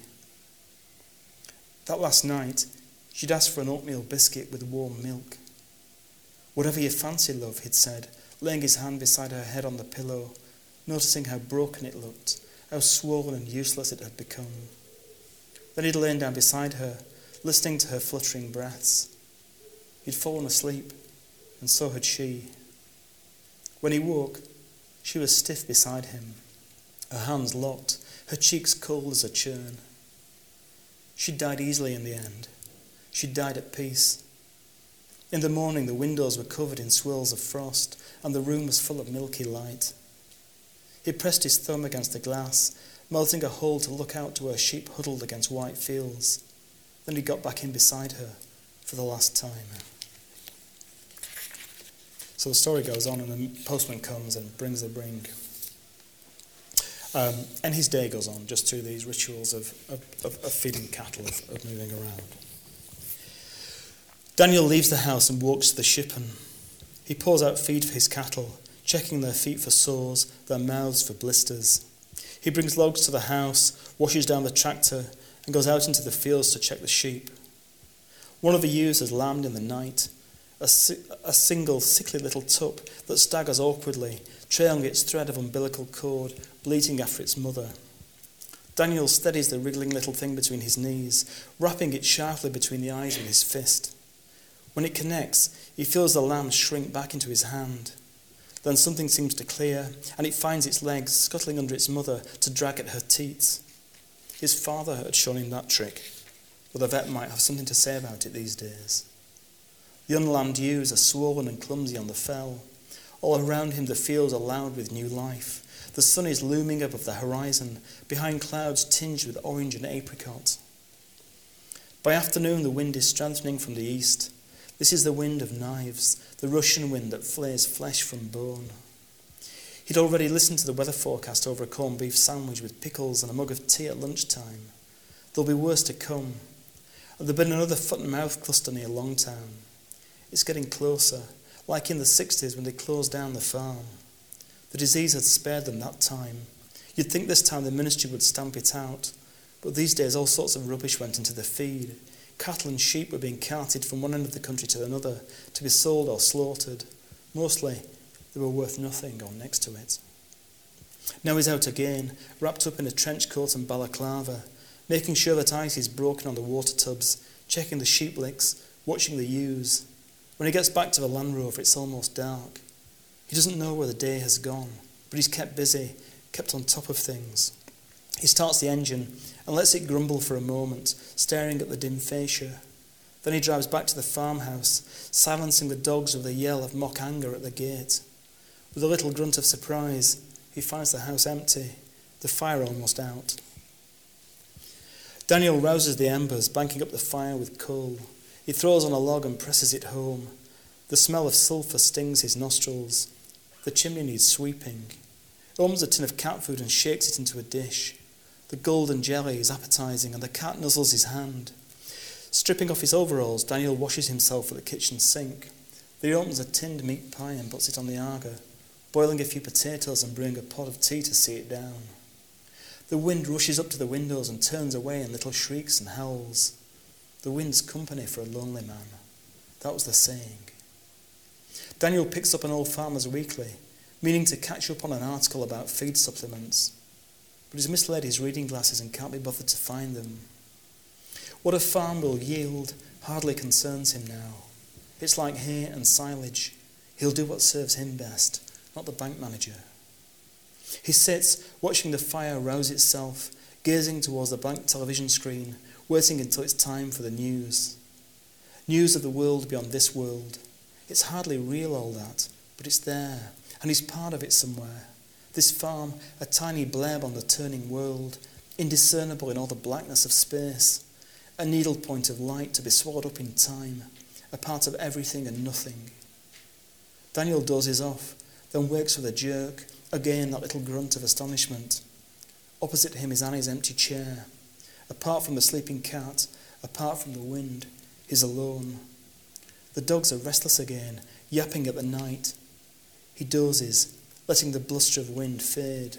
Speaker 2: That last night, she'd asked for an oatmeal biscuit with warm milk. "Whatever you fancy, love," he'd said, laying his hand beside her head on the pillow, noticing how broken it looked, how swollen and useless it had become. Then he'd lain down beside her, listening to her fluttering breaths. He'd fallen asleep, and so had she. When he woke, she was stiff beside him, her hands locked, her cheeks cold as a churn. She'd died easily in the end. She'd died at peace. In the morning, the windows were covered in swirls of frost, and the room was full of milky light. He pressed his thumb against the glass, melting a hole to look out to where sheep huddled against white fields. Then he got back in beside her for the last time. So the story goes on, and the postman comes and brings the bring. And his day goes on just through these rituals of feeding cattle, of moving around. Daniel leaves the house and walks to the shippen. He pours out feed for his cattle, checking their feet for sores, their mouths for blisters. He brings logs to the house, washes down the tractor, and goes out into the fields to check the sheep. One of the ewes has lambed in the night, a single sickly little tup that staggers awkwardly, trailing its thread of umbilical cord, bleating after its mother. Daniel steadies the wriggling little thing between his knees, wrapping it sharply between the eyes with his fist. When it connects, he feels the lamb shrink back into his hand. Then something seems to clear, and it finds its legs scuttling under its mother to drag at her teats. His father had shown him that trick, but the vet might have something to say about it these days. The unlambed ewes are swollen and clumsy on the fell. All around him the fields are loud with new life. The sun is looming above the horizon, behind clouds tinged with orange and apricot. By afternoon the wind is strengthening from the east. This is the wind of knives, the Russian wind that flays flesh from bone. He'd already listened to the weather forecast over a corned beef sandwich with pickles and a mug of tea at lunchtime. There'll be worse to come. And there'll be another foot-and-mouth cluster near Longtown. It's getting closer, like in the 60s when they closed down the farm. The disease had spared them that time. You'd think this time the ministry would stamp it out, but these days all sorts of rubbish went into the feed. Cattle and sheep were being carted from one end of the country to another to be sold or slaughtered. Mostly, they were worth nothing or next to it. Now he's out again, wrapped up in a trench coat and balaclava, making sure that ice is broken on the water tubs, checking the sheep licks, watching the ewes. When he gets back to the Land Rover, it's almost dark. He doesn't know where the day has gone, but he's kept busy, kept on top of things. He starts the engine and lets it grumble for a moment, staring at the dim fascia. Then he drives back to the farmhouse, silencing the dogs with a yell of mock anger at the gate. With a little grunt of surprise, he finds the house empty, the fire almost out. Daniel rouses the embers, banking up the fire with coal. He throws on a log and presses it home. The smell of sulphur stings his nostrils. The chimney needs sweeping. He opens a tin of cat food and shakes it into a dish. The golden jelly is appetizing and the cat nuzzles his hand. Stripping off his overalls, Daniel washes himself at the kitchen sink. Then he opens a tinned meat pie and puts it on the Aga, boiling a few potatoes and brewing a pot of tea to see it down. The wind rushes up to the windows and turns away in little shrieks and howls. The wind's company for a lonely man. That was the saying. Daniel picks up an old Farmer's Weekly, meaning to catch up on an article about feed supplements. But he's misled his reading glasses and can't be bothered to find them. What a farm will yield hardly concerns him now. It's like hay and silage. He'll do what serves him best, not the bank manager. He sits, watching the fire rouse itself, gazing towards the blank television screen, waiting until it's time for the news. News of the world beyond this world. It's hardly real, all that, but it's there, and he's part of it somewhere. This farm, a tiny bleb on the turning world, indiscernible in all the blackness of space, a needlepoint of light to be swallowed up in time, a part of everything and nothing. Daniel dozes off, then wakes with a jerk, again that little grunt of astonishment. Opposite him is Annie's empty chair. Apart from the sleeping cat, apart from the wind, he's alone. The dogs are restless again, yapping at the night. He dozes, letting the bluster of wind fade.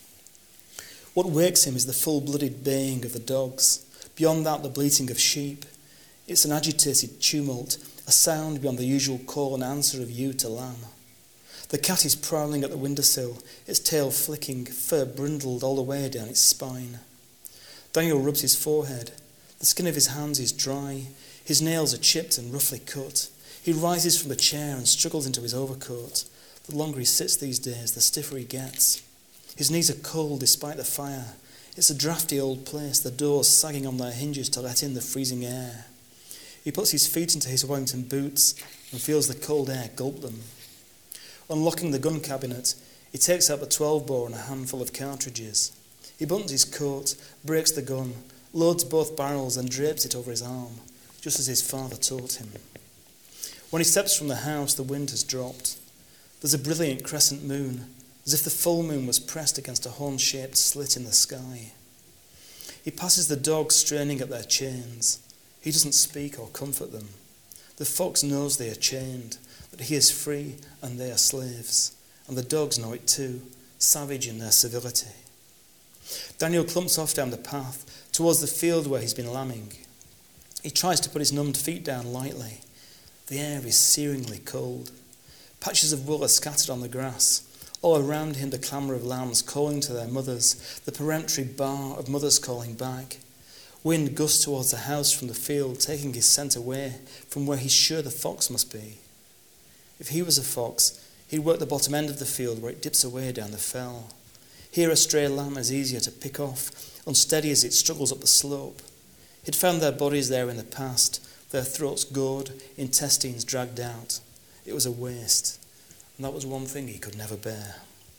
Speaker 2: What wakes him is the full-blooded baying of the dogs. Beyond that, the bleating of sheep. It's an agitated tumult, a sound beyond the usual call and answer of ewe to lamb. The cat is prowling at the windowsill, its tail flicking, fur brindled all the way down its spine. Daniel rubs his forehead. The skin of his hands is dry. His nails are chipped and roughly cut. He rises from the chair and struggles into his overcoat. The longer he sits these days, the stiffer he gets. His knees are cold despite the fire. It's a drafty old place, the doors sagging on their hinges to let in the freezing air. He puts his feet into his Wellington boots and feels the cold air gulp them. Unlocking the gun cabinet, he takes out the 12-bore and a handful of cartridges. He buttons his coat, breaks the gun, loads both barrels and drapes it over his arm, just as his father taught him. When he steps from the house, the wind has dropped. There's a brilliant crescent moon, as if the full moon was pressed against a horn-shaped slit in the sky. He passes the dogs straining at their chains. He doesn't speak or comfort them. The fox knows they are chained, that he is free and they are slaves. And the dogs know it too, savage in their civility. Daniel clumps off down the path, towards the field where he's been lambing. He tries to put his numbed feet down lightly. The air is searingly cold. Patches of wool are scattered on the grass. All around him the clamour of lambs calling to their mothers, the peremptory bar of mothers calling back. Wind gusts towards the house from the field, taking his scent away from where he's sure the fox must be. If he was a fox, he'd work the bottom end of the field where it dips away down the fell. Here a stray lamb is easier to pick off, unsteady as it struggles up the slope. He'd found their bodies there in the past, their throats gored, intestines dragged out. It was a waste, and that was one thing he could never bear.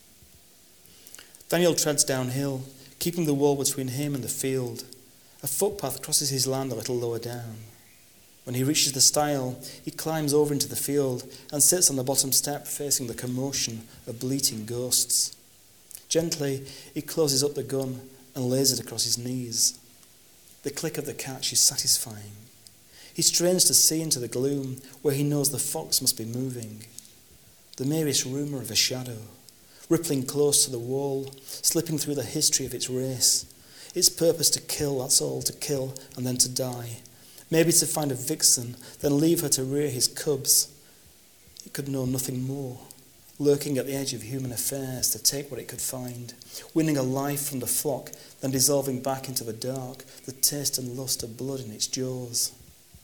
Speaker 2: Daniel treads downhill, keeping the wall between him and the field. A footpath crosses his land a little lower down. When he reaches the stile, he climbs over into the field and sits on the bottom step facing the commotion of bleating ghosts. Gently, he closes up the gun and lays it across his knees. The click of the catch is satisfying. He strains to see into the gloom where he knows the fox must be moving. The merest rumour of a shadow, rippling close to the wall, slipping through the history of its race. Its purpose to kill, that's all, to kill and then to die. Maybe to find a vixen, then leave her to rear his cubs. It could know nothing more, lurking at the edge of human affairs to take what it could find, winning a life from the flock, then dissolving back into the dark, the taste and lust of blood in its jaws.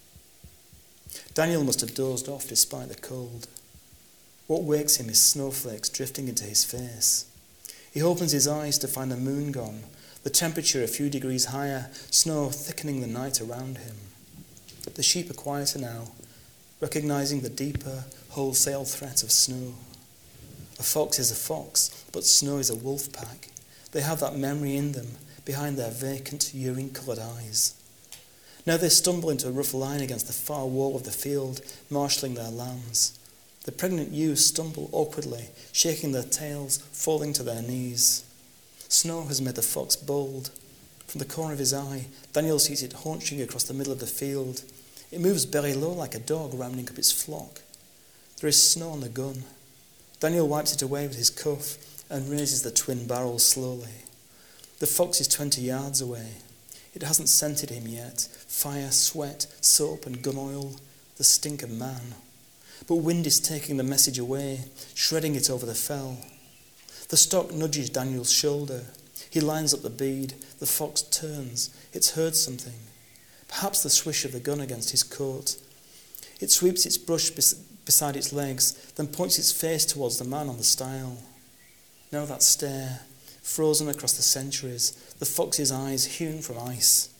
Speaker 2: Daniel must have dozed off despite the cold. What wakes him is snowflakes drifting into his face. He opens his eyes to find the moon gone, the temperature a few degrees higher, snow thickening the night around him. The sheep are quieter now, recognizing the deeper, wholesale threat of snow. A fox is a fox, but Snow is a wolf pack. They have that memory in them behind their vacant, urine-coloured eyes. Now they stumble into a rough line against the far wall of the field, marshalling their lambs. The pregnant ewes stumble awkwardly, shaking their tails, falling to their knees. Snow has made the fox bold. From the corner of his eye, Daniel sees it haunching across the middle of the field. It moves very low like a dog rounding up its flock. There is snow on the gun. Daniel wipes it away with his cuff and raises the twin barrels slowly. The fox is 20 yards away. It hasn't scented him yet. Fire, sweat, soap and gun oil, the stink of man. But wind is taking the message away, shredding it over the fell. The stock nudges Daniel's shoulder. He lines up the bead. The fox turns. It's heard something. Perhaps the swish of the gun against his coat. It sweeps its brush beside its legs, then points its face towards the man on the stile. Now that stare, frozen across the centuries, the fox's eyes hewn from ice.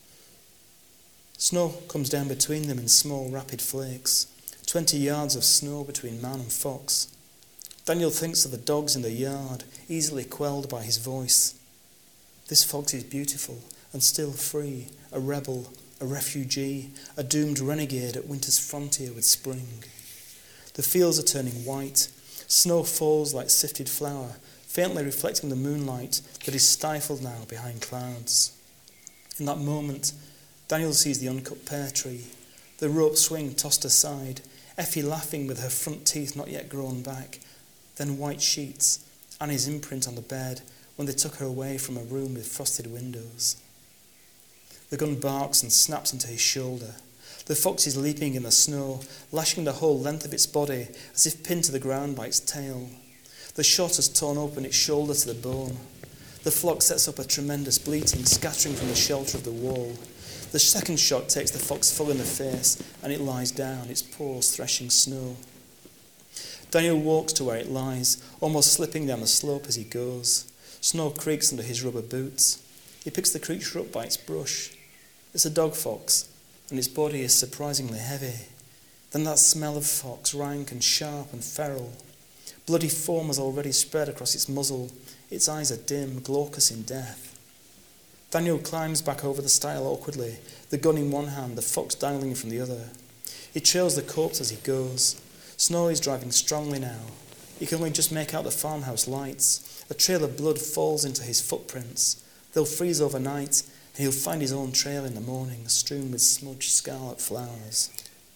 Speaker 2: Snow comes down between them in small, rapid flakes. 20 yards of snow between man and fox. Daniel thinks of the dogs in the yard, easily quelled by his voice. This fox is beautiful and still free, a rebel, a refugee, a doomed renegade at winter's frontier with spring. The fields are turning white. Snow falls like sifted flour, faintly reflecting the moonlight that is stifled now behind clouds. In that moment, Daniel sees the uncut pear tree, the rope swing tossed aside, Effie laughing with her front teeth not yet grown back, then white sheets, Annie's imprint on the bed when they took her away from a room with frosted windows. The gun barks and snaps into his shoulder. The fox is leaping in the snow, lashing the whole length of its body as if pinned to the ground by its tail. The shot has torn open its shoulder to the bone. The flock sets up a tremendous bleating, scattering from the shelter of the wall. The second shot takes the fox full in the face, and it lies down, its paws threshing snow. Daniel walks to where it lies, almost slipping down the slope as he goes. Snow creaks under his rubber boots. He picks the creature up by its brush. It's a dog fox, and its body is surprisingly heavy. Then that smell of fox, rank and sharp and feral. Bloody foam has already spread across its muzzle. Its eyes are dim, glaucous in death. Daniel climbs back over the stile awkwardly, the gun in one hand, the fox dangling from the other. He trails the corpse as he goes. Snow is driving strongly now. He can only just make out the farmhouse lights. A trail of blood falls into his footprints. They'll freeze overnight, and he'll find his own trail in the morning, strewn with smudged scarlet flowers.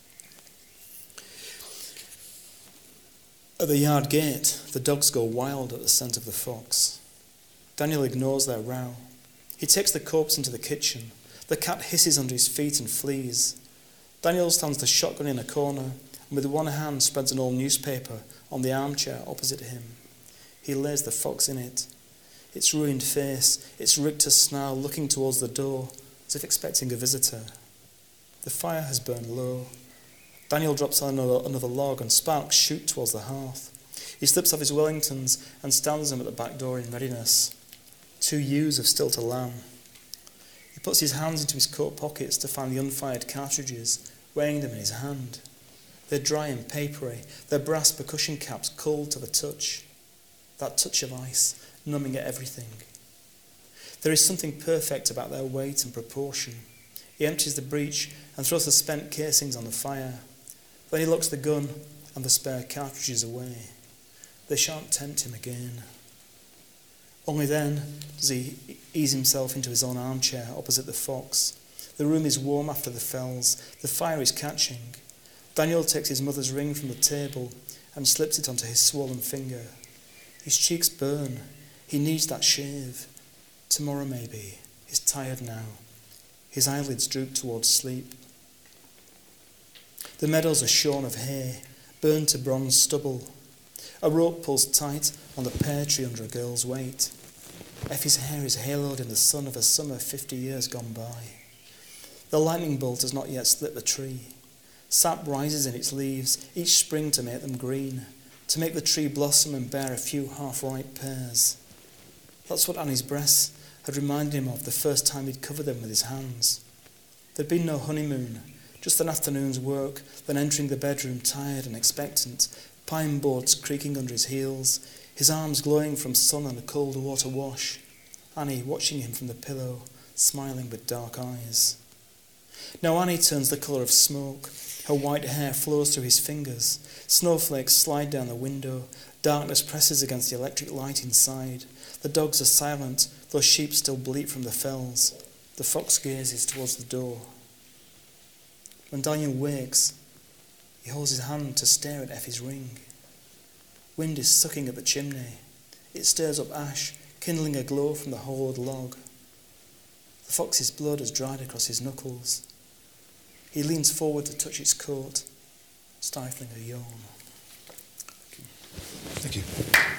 Speaker 2: At the yard gate, the dogs go wild at the scent of the fox. Daniel ignores their row. He takes the corpse into the kitchen. The cat hisses under his feet and flees. Daniel stands the shotgun in a corner and with one hand spreads an old newspaper on the armchair opposite him. He lays the fox in it. Its ruined face, its rictus snarl looking towards the door as if expecting a visitor. The fire has burned low. Daniel drops on another log and sparks shoot towards the hearth. He slips off his Wellingtons and stands them at the back door in readiness. 2 ewes of stilt lamb. He puts his hands into his coat pockets to find the unfired cartridges, weighing them in his hand. They're dry and papery, their brass percussion caps cold to the touch. That touch of ice, numbing at everything. There is something perfect about their weight and proportion. He empties the breech and throws the spent casings on the fire. Then he locks the gun and the spare cartridges away. They shan't tempt him again. Only then does he ease himself into his own armchair opposite the fox. The room is warm after the fells. The fire is catching. Daniel takes his mother's ring from the table and slips it onto his swollen finger. His cheeks burn. He needs that shave. Tomorrow maybe. He's tired now. His eyelids droop towards sleep. The meadows are shorn of hay, burned to bronze stubble. A rope pulls tight on the pear tree under a girl's weight. Effie's hair is haloed in the sun of a summer 50 years gone by. The lightning bolt has not yet split the tree. Sap rises in its leaves each spring to make them green, to make the tree blossom and bear a few half-ripe pears. That's what Annie's breasts had reminded him of the first time he'd covered them with his hands. There'd been no honeymoon, just an afternoon's work, then entering the bedroom tired and expectant, pine boards creaking under his heels, his arms glowing from sun and a cold water wash, Annie watching him from the pillow, smiling with dark eyes. Now Annie turns the colour of smoke, her white hair flows through his fingers, snowflakes slide down the window, darkness presses against the electric light inside, the dogs are silent, though sheep still bleat from the fells, the fox gazes towards the door. When Daniel wakes, he holds his hand to stare at Effie's ring. Wind is sucking at the chimney. It stirs up ash, kindling a glow from the hollowed log. The fox's blood has dried across his knuckles. He leans forward to touch its coat, stifling a yawn.
Speaker 1: Thank you.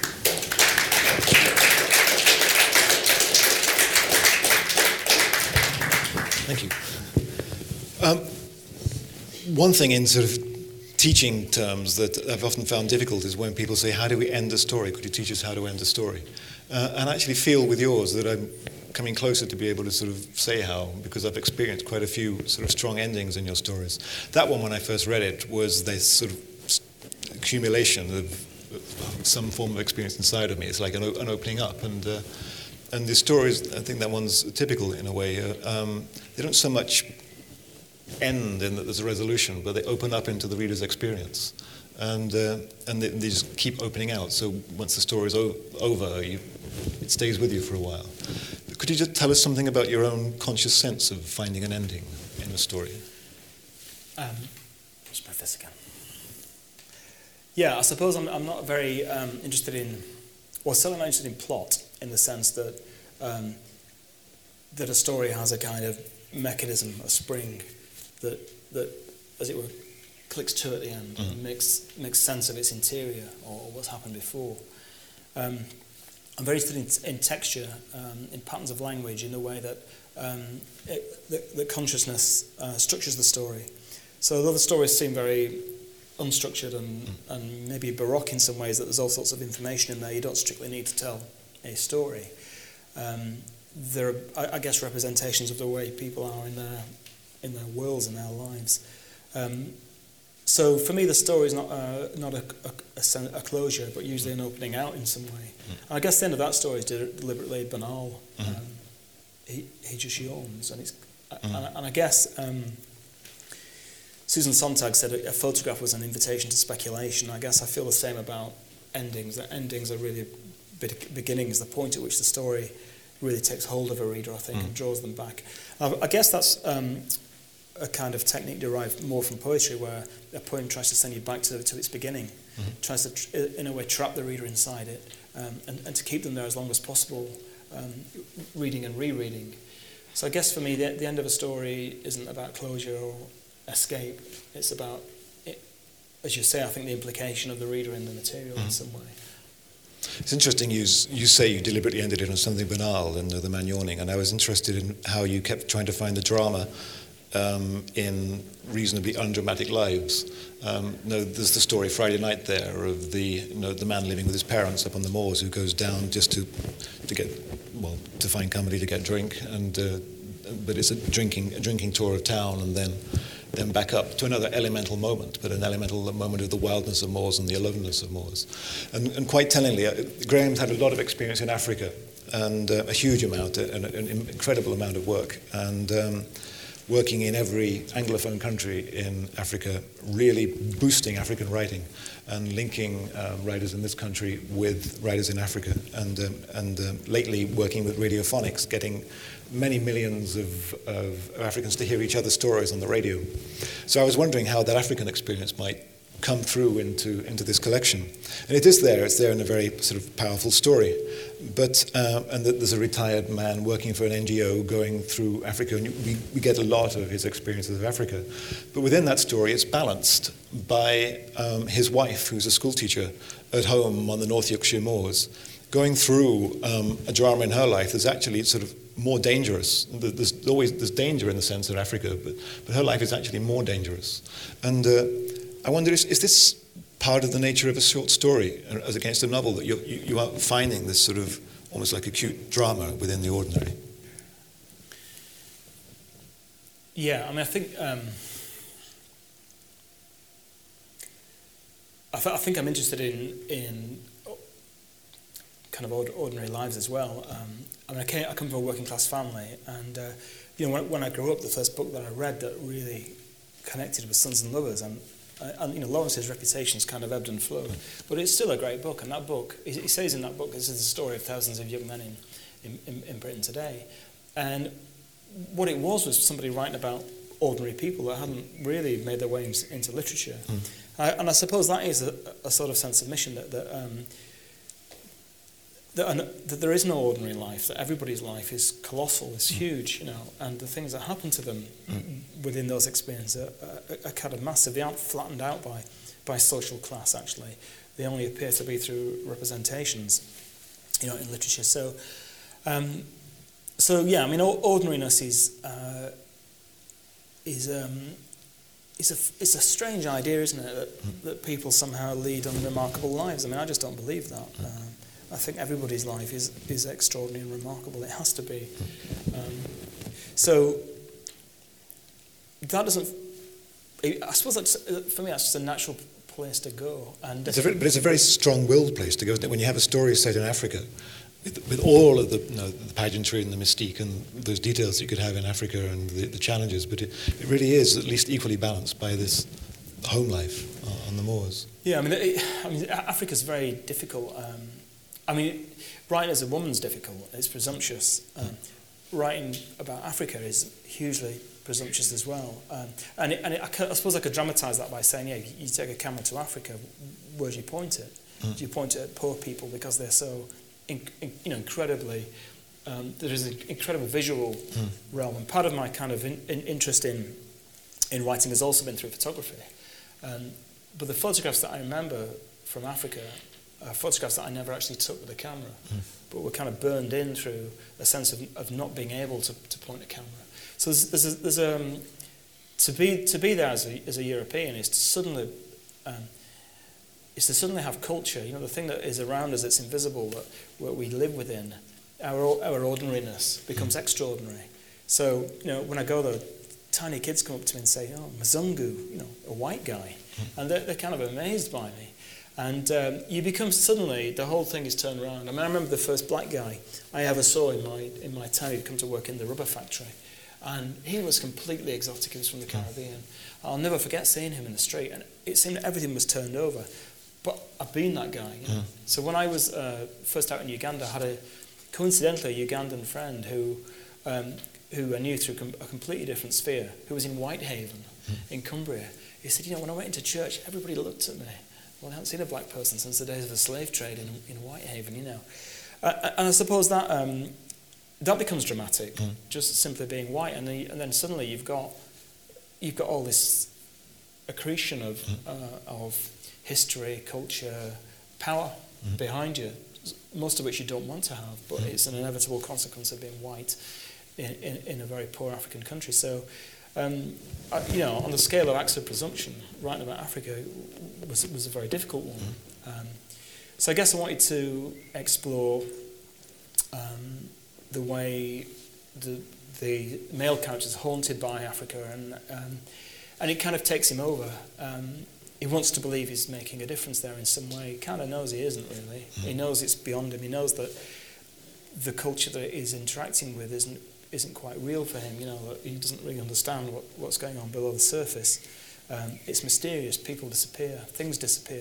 Speaker 1: Thank you. One thing in sort of teaching terms that I've often found difficult is when people say, how do we end a story? Could you teach us how to end a story? And I actually feel with yours that I'm coming closer to be able to sort of say how, because I've experienced quite a few sort of strong endings in your stories. That one, when I first read it, was this sort of accumulation of some form of experience inside of me. It's like an opening up. And the stories, I think that one's typical in a way. They don't so much end in that there's a resolution, but they open up into the reader's experience. And they just keep opening out. So once the story's over, it stays with you for a while. Could you just tell us something about your own conscious sense of finding an ending in a story?
Speaker 2: Let's try this again. Yeah, I suppose I'm not very interested in, or certainly not interested in plot, in the sense that that a story has a kind of mechanism, a spring, that as it were, clicks to at the end and makes sense of its interior or what's happened before. I'm very interested in texture, in patterns of language, in the way that that consciousness structures the story. So though the stories seem very unstructured and maybe baroque in some ways, that there's all sorts of information in there, you don't strictly need to tell a story. There are, I guess, representations of the way people are in their worlds and their lives. So for me, the story is not a closure, but usually an opening out in some way. I guess the end of that story is deliberately banal. He just yawns, and it's and I guess Susan Sontag said a photograph was an invitation to speculation. I guess I feel the same about endings. That endings are really beginnings, the point at which the story really takes hold of a reader, I think, and draws them back. I guess that's a kind of technique derived more from poetry, where a poem tries to send you back to its beginning, tries to, in a way, trap the reader inside it, and to keep them there as long as possible, reading and rereading. So I guess for me, the end of a story isn't about closure or escape. It's about, as you say, I think the implication of the reader in the material in some way.
Speaker 1: It's interesting you say you deliberately ended it on something banal, and the man yawning, and I was interested in how you kept trying to find the drama in reasonably undramatic lives. There's the story Friday Night there of the man living with his parents up on the moors who goes down just to find company to get drink, but it's a drinking tour of town, and then back up to another elemental moment, but an elemental moment of the wildness of moors and the aloneness of moors. And quite tellingly, Graham's had a lot of experience in Africa, and a huge amount, an incredible amount of work, and working in every Anglophone country in Africa, really boosting African writing and linking writers in this country with writers in Africa, and lately working with radiophonics, getting many millions of Africans to hear each other's stories on the radio. So I was wondering how that African experience might come through into this collection. And it is there. It's there in a very sort of powerful story. But and there's a retired man working for an NGO going through Africa, and we get a lot of his experiences of Africa. But within that story, it's balanced by his wife, who's a school teacher at home on the North Yorkshire moors, going through a drama in her life that's actually sort of more dangerous. There's danger in the sense of Africa, but her life is actually more dangerous. And I wonder, is this part of the nature of a short story, as against a novel, that you are finding this sort of almost like acute drama within the ordinary?
Speaker 2: Yeah, I mean, I I think I'm interested in kind of ordinary lives as well. I mean, I come from a working class family, and when I grew up, the first book that I read that really connected was Sons and Lovers, and Lawrence's reputation's kind of ebbed and flowed, but it's still a great book. And that book, he says in that book, this is the story of thousands of young men in Britain today, and what it was somebody writing about ordinary people that hadn't really made their way into literature. And I suppose that is a sort of sense of mission that there is no ordinary life, that everybody's life is colossal, is huge, and the things that happen to them within those experiences are kind of massive. They aren't flattened out by social class, actually. They only appear to be through representations, in literature. So yeah, I mean, ordinariness is it's a strange idea, isn't it, that people somehow lead unremarkable lives. I mean, I just don't believe that. I think everybody's life is extraordinary and remarkable. It has to be. So that doesn't. I suppose for me, that's just a natural place to go. And
Speaker 1: but it's a very strong-willed place to go, isn't it? When you have a story set in Africa, with all of the pageantry and the mystique and those details you could have in Africa and the challenges, but it really is at least equally balanced by this home life on the moors.
Speaker 2: Yeah, I mean, Africa's very difficult. Writing as a woman's difficult. It's presumptuous. Writing about Africa is hugely presumptuous as well. I suppose I could dramatise that by saying, you take a camera to Africa, where do you point it? Do you point it at poor people because they're so incredibly, there is an incredible visual realm, and part of my kind of interest in writing has also been through photography. But the photographs that I remember from Africa are photographs that I never actually took with a camera, but were kind of burned in through a sense of not being able to point a camera. So there's to be there as a European is to suddenly have culture. The thing that is around us that's invisible, that we live within, our ordinariness becomes extraordinary. So when I go there, tiny kids come up to me and say, "Oh, Mzungu," a white guy, and they're kind of amazed by me. And you become suddenly, the whole thing is turned around. I mean, I remember the first black guy I ever saw in my town. He'd come to work in the rubber factory, and he was completely exotic. He was from the Caribbean. I'll never forget seeing him in the street, and it seemed everything was turned over. But I've been that guy. So when I was first out in Uganda, I had coincidentally a Ugandan friend who I knew through a completely different sphere, who was in Whitehaven in Cumbria. He said, when I went into church, everybody looked at me. Well, I haven't seen a black person since the days of the slave trade in Whitehaven, And I suppose that that becomes dramatic, just simply being white, and then suddenly you've got all this accretion of history, culture, power behind you, most of which you don't want to have, but it's an inevitable consequence of being white in a very poor African country. So, on the scale of acts of presumption, writing about Africa was a very difficult one. So I guess I wanted to explore the way the male character is haunted by Africa, and it kind of takes him over. He wants to believe he's making a difference there in some way. He kind of knows he isn't really. He knows it's beyond him. He knows that the culture that he's interacting with isn't quite real for him. That he doesn't really understand what's going on below the surface. It's mysterious. People disappear. Things disappear.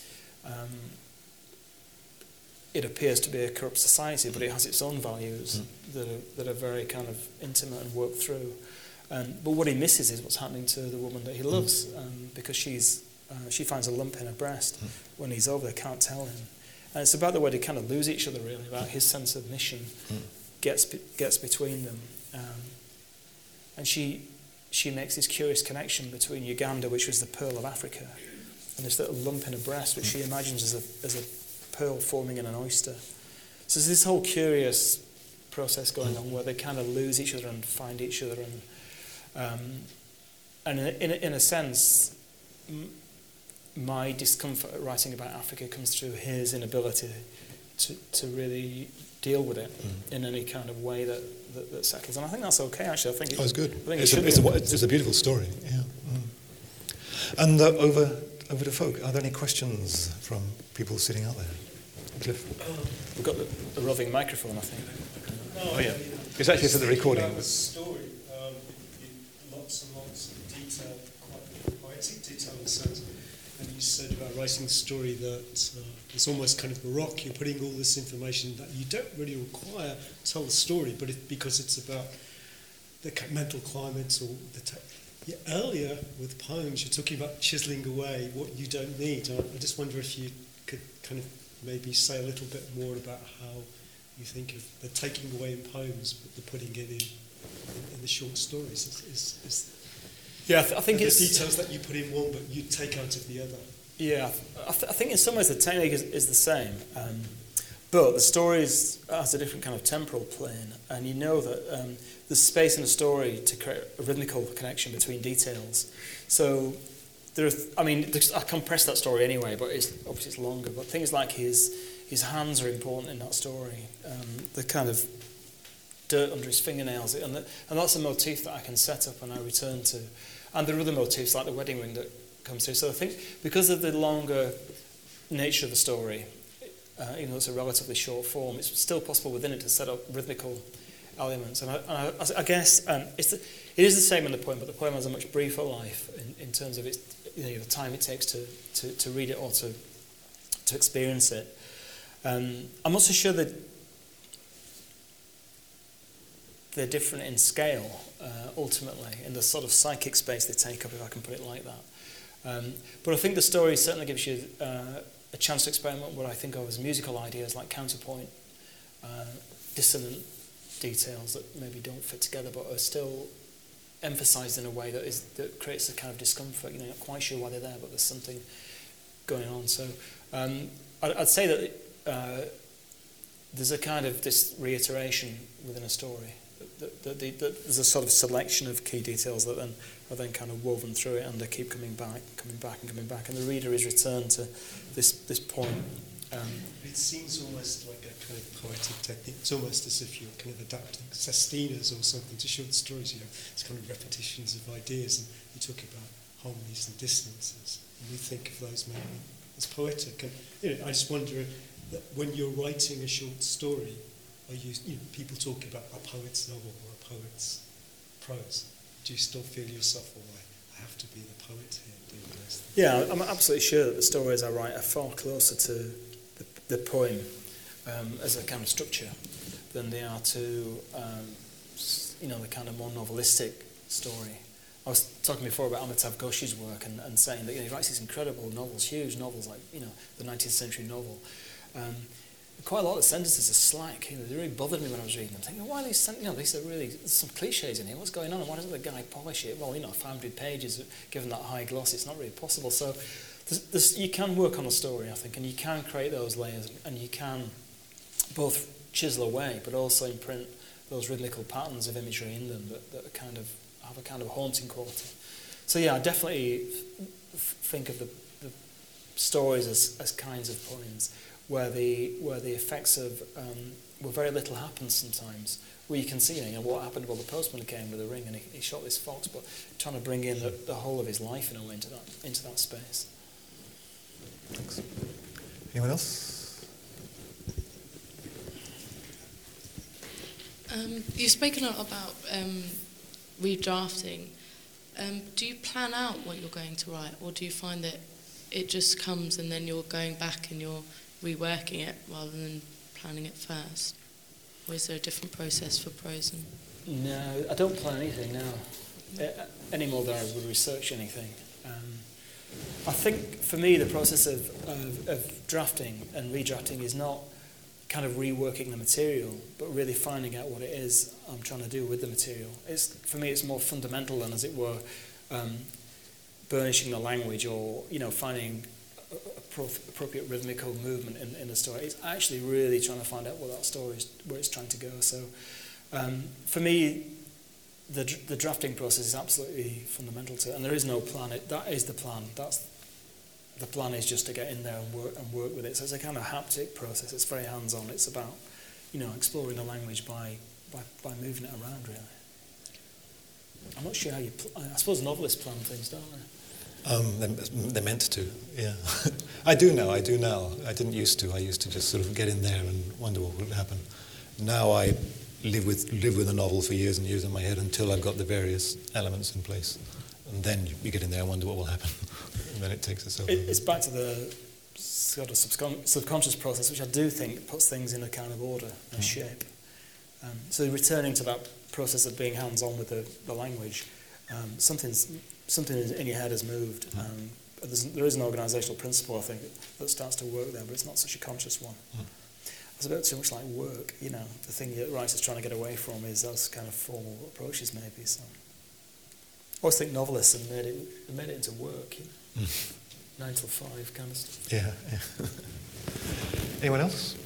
Speaker 2: It appears to be a corrupt society, but it has its own values that are very kind of intimate and worked through. But what he misses is what's happening to the woman that he loves, because she finds a lump in her breast when he's over there, can't tell him. And it's about the way they kind of lose each other, really, about his sense of mission gets between them. And she makes this curious connection between Uganda, which was the pearl of Africa, and this little lump in her breast, which she imagines as a pearl forming in an oyster. So there's this whole curious process going on where they kind of lose each other and find each other, and in a sense, my discomfort at writing about Africa comes through his inability to really deal with it in any kind of way that settles. And I think that's okay, actually. I think
Speaker 1: it's good.
Speaker 2: I think
Speaker 1: it's a beautiful story, yeah. And over over to folk. Are there any questions from people sitting out there? Cliff?
Speaker 2: We've got the roving microphone, I think.
Speaker 1: Oh, yeah. It's actually for the recording.
Speaker 3: About the story, lots and lots of detail, quite poetic detail in a sense. And you said about writing a story that it's almost kind of baroque. You're putting all this information that you don't really require to tell the story, but because it's about the mental climate or earlier with poems, you're talking about chiseling away what you don't need. I just wonder if you could kind of maybe say a little bit more about how you think of the taking away in poems, but the putting it in the short stories.
Speaker 2: Yeah, I think it's
Speaker 3: the details that you put in one, but you take out of the other.
Speaker 2: Yeah, I think in some ways the technique is the same, but the story has a different kind of temporal plane, and you know that there's space in a story to create a rhythmical connection between details. So I compressed that story anyway, but obviously it's longer. But things like his hands are important in that story. The kind of dirt under his fingernails, and that's a motif that I can set up and I return to. And there are other motifs like the wedding ring that comes through. So I think because of the longer nature of the story, even though it's a relatively short form, it's still possible within it to set up rhythmical elements. And I guess it is the same in the poem, but the poem has a much briefer life in terms of its, the time it takes to read it or to experience it. I'm also sure that they're different in scale, ultimately, in the sort of psychic space they take up, if I can put it like that. But I think the story certainly gives you a chance to experiment with what I think of as musical ideas like counterpoint, dissonant details that maybe don't fit together but are still emphasised in a way that creates a kind of discomfort. You're not quite sure why they're there, but there's something going on. So I'd say that there's a kind of this reiteration within a story. That there's a sort of selection of key details that then are then kind of woven through it, and they keep coming back, and the reader is returned to this point.
Speaker 3: It seems almost like a kind of poetic technique. It's almost as if you're kind of adapting sestinas or something to short stories. It's kind of repetitions of ideas, and you talk about harmonies and dissonances, and we think of those mainly as poetic. And I just wonder that when you're writing a short story, people talk about a poet's novel or a poet's prose. Do you still feel yourself, I have to be the poet here doing this?
Speaker 2: Yeah, I'm absolutely sure that the stories I write are far closer to the poem as a kind of structure than they are to the kind of more novelistic story. I was talking before about Amitav Ghosh's work and saying that he writes these incredible novels, huge novels like the 19th century novel. Quite a lot of the sentences are slack. They really bothered me when I was reading them. Thinking, why are these these are really, there's some cliches in here. What's going on? And why doesn't the guy polish it? Well, 500 pages, given that high gloss, it's not really possible. So you can work on a story, I think, and you can create those layers, and you can both chisel away, but also imprint those rhythmical patterns of imagery in them that kind of have a kind of haunting quality. So yeah, I definitely think of the stories as kinds of poems where the effects of where very little happens sometimes, where you can see what happened. Well, the postman came with a ring and he shot this fox, but trying to bring in the whole of his life in a way into that space.
Speaker 1: Thanks. Anyone else?
Speaker 4: You've spoken a lot about redrafting. Do you plan out what you're going to write, or do you find that it just comes and then you're going back and you're reworking it rather than planning it first? Or is there a different process for prose?
Speaker 2: No, I don't plan anything now, any more than I would research anything. I think for me the process of drafting and redrafting is not kind of reworking the material, but really finding out what it is I'm trying to do with the material. For me it's more fundamental than, as it were, burnishing the language or finding appropriate rhythmical movement in the story. It's actually really trying to find out what that story is, where it's trying to go. So for me, the drafting process is absolutely fundamental to it, and there is no plan. That is the plan. The plan is just to get in there and work with it. So it's a kind of haptic process. It's very hands-on. It's about exploring the language by moving it around, really. I'm not sure how I suppose novelists plan things, don't they?
Speaker 1: They're meant to, yeah. I do now. I didn't used to. I used to just sort of get in there and wonder what would happen. Now I live with a novel for years and years in my head until I've got the various elements in place. And then you get in there and wonder what will happen. And then it takes us over.
Speaker 2: It's back to the sort of subconscious process, which I do think puts things in a kind of order and shape. So returning to that process of being hands-on with the language, something in your head has moved. There is an organisational principle, I think, that starts to work there, but it's not such a conscious one. It's a bit too much like work, you know. The thing that writers trying to get away from is those kind of formal approaches, maybe. So, I always think novelists have made it into work, you know. 9 till 5 kind of stuff.
Speaker 1: Yeah. Anyone else?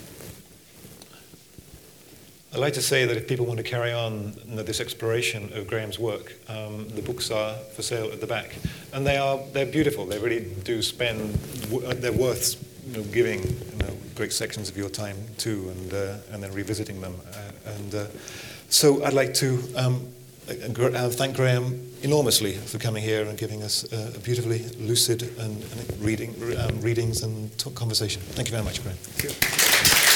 Speaker 1: I'd like to say that if people want to carry on this exploration of Graham's work, the books are for sale at the back, and they're beautiful. They really do spend. They're worth giving great sections of your time to, and then revisiting them. So I'd like to thank Graham enormously for coming here and giving us a beautifully lucid and readings and conversation. Thank you very much, Graham.
Speaker 2: Thank you.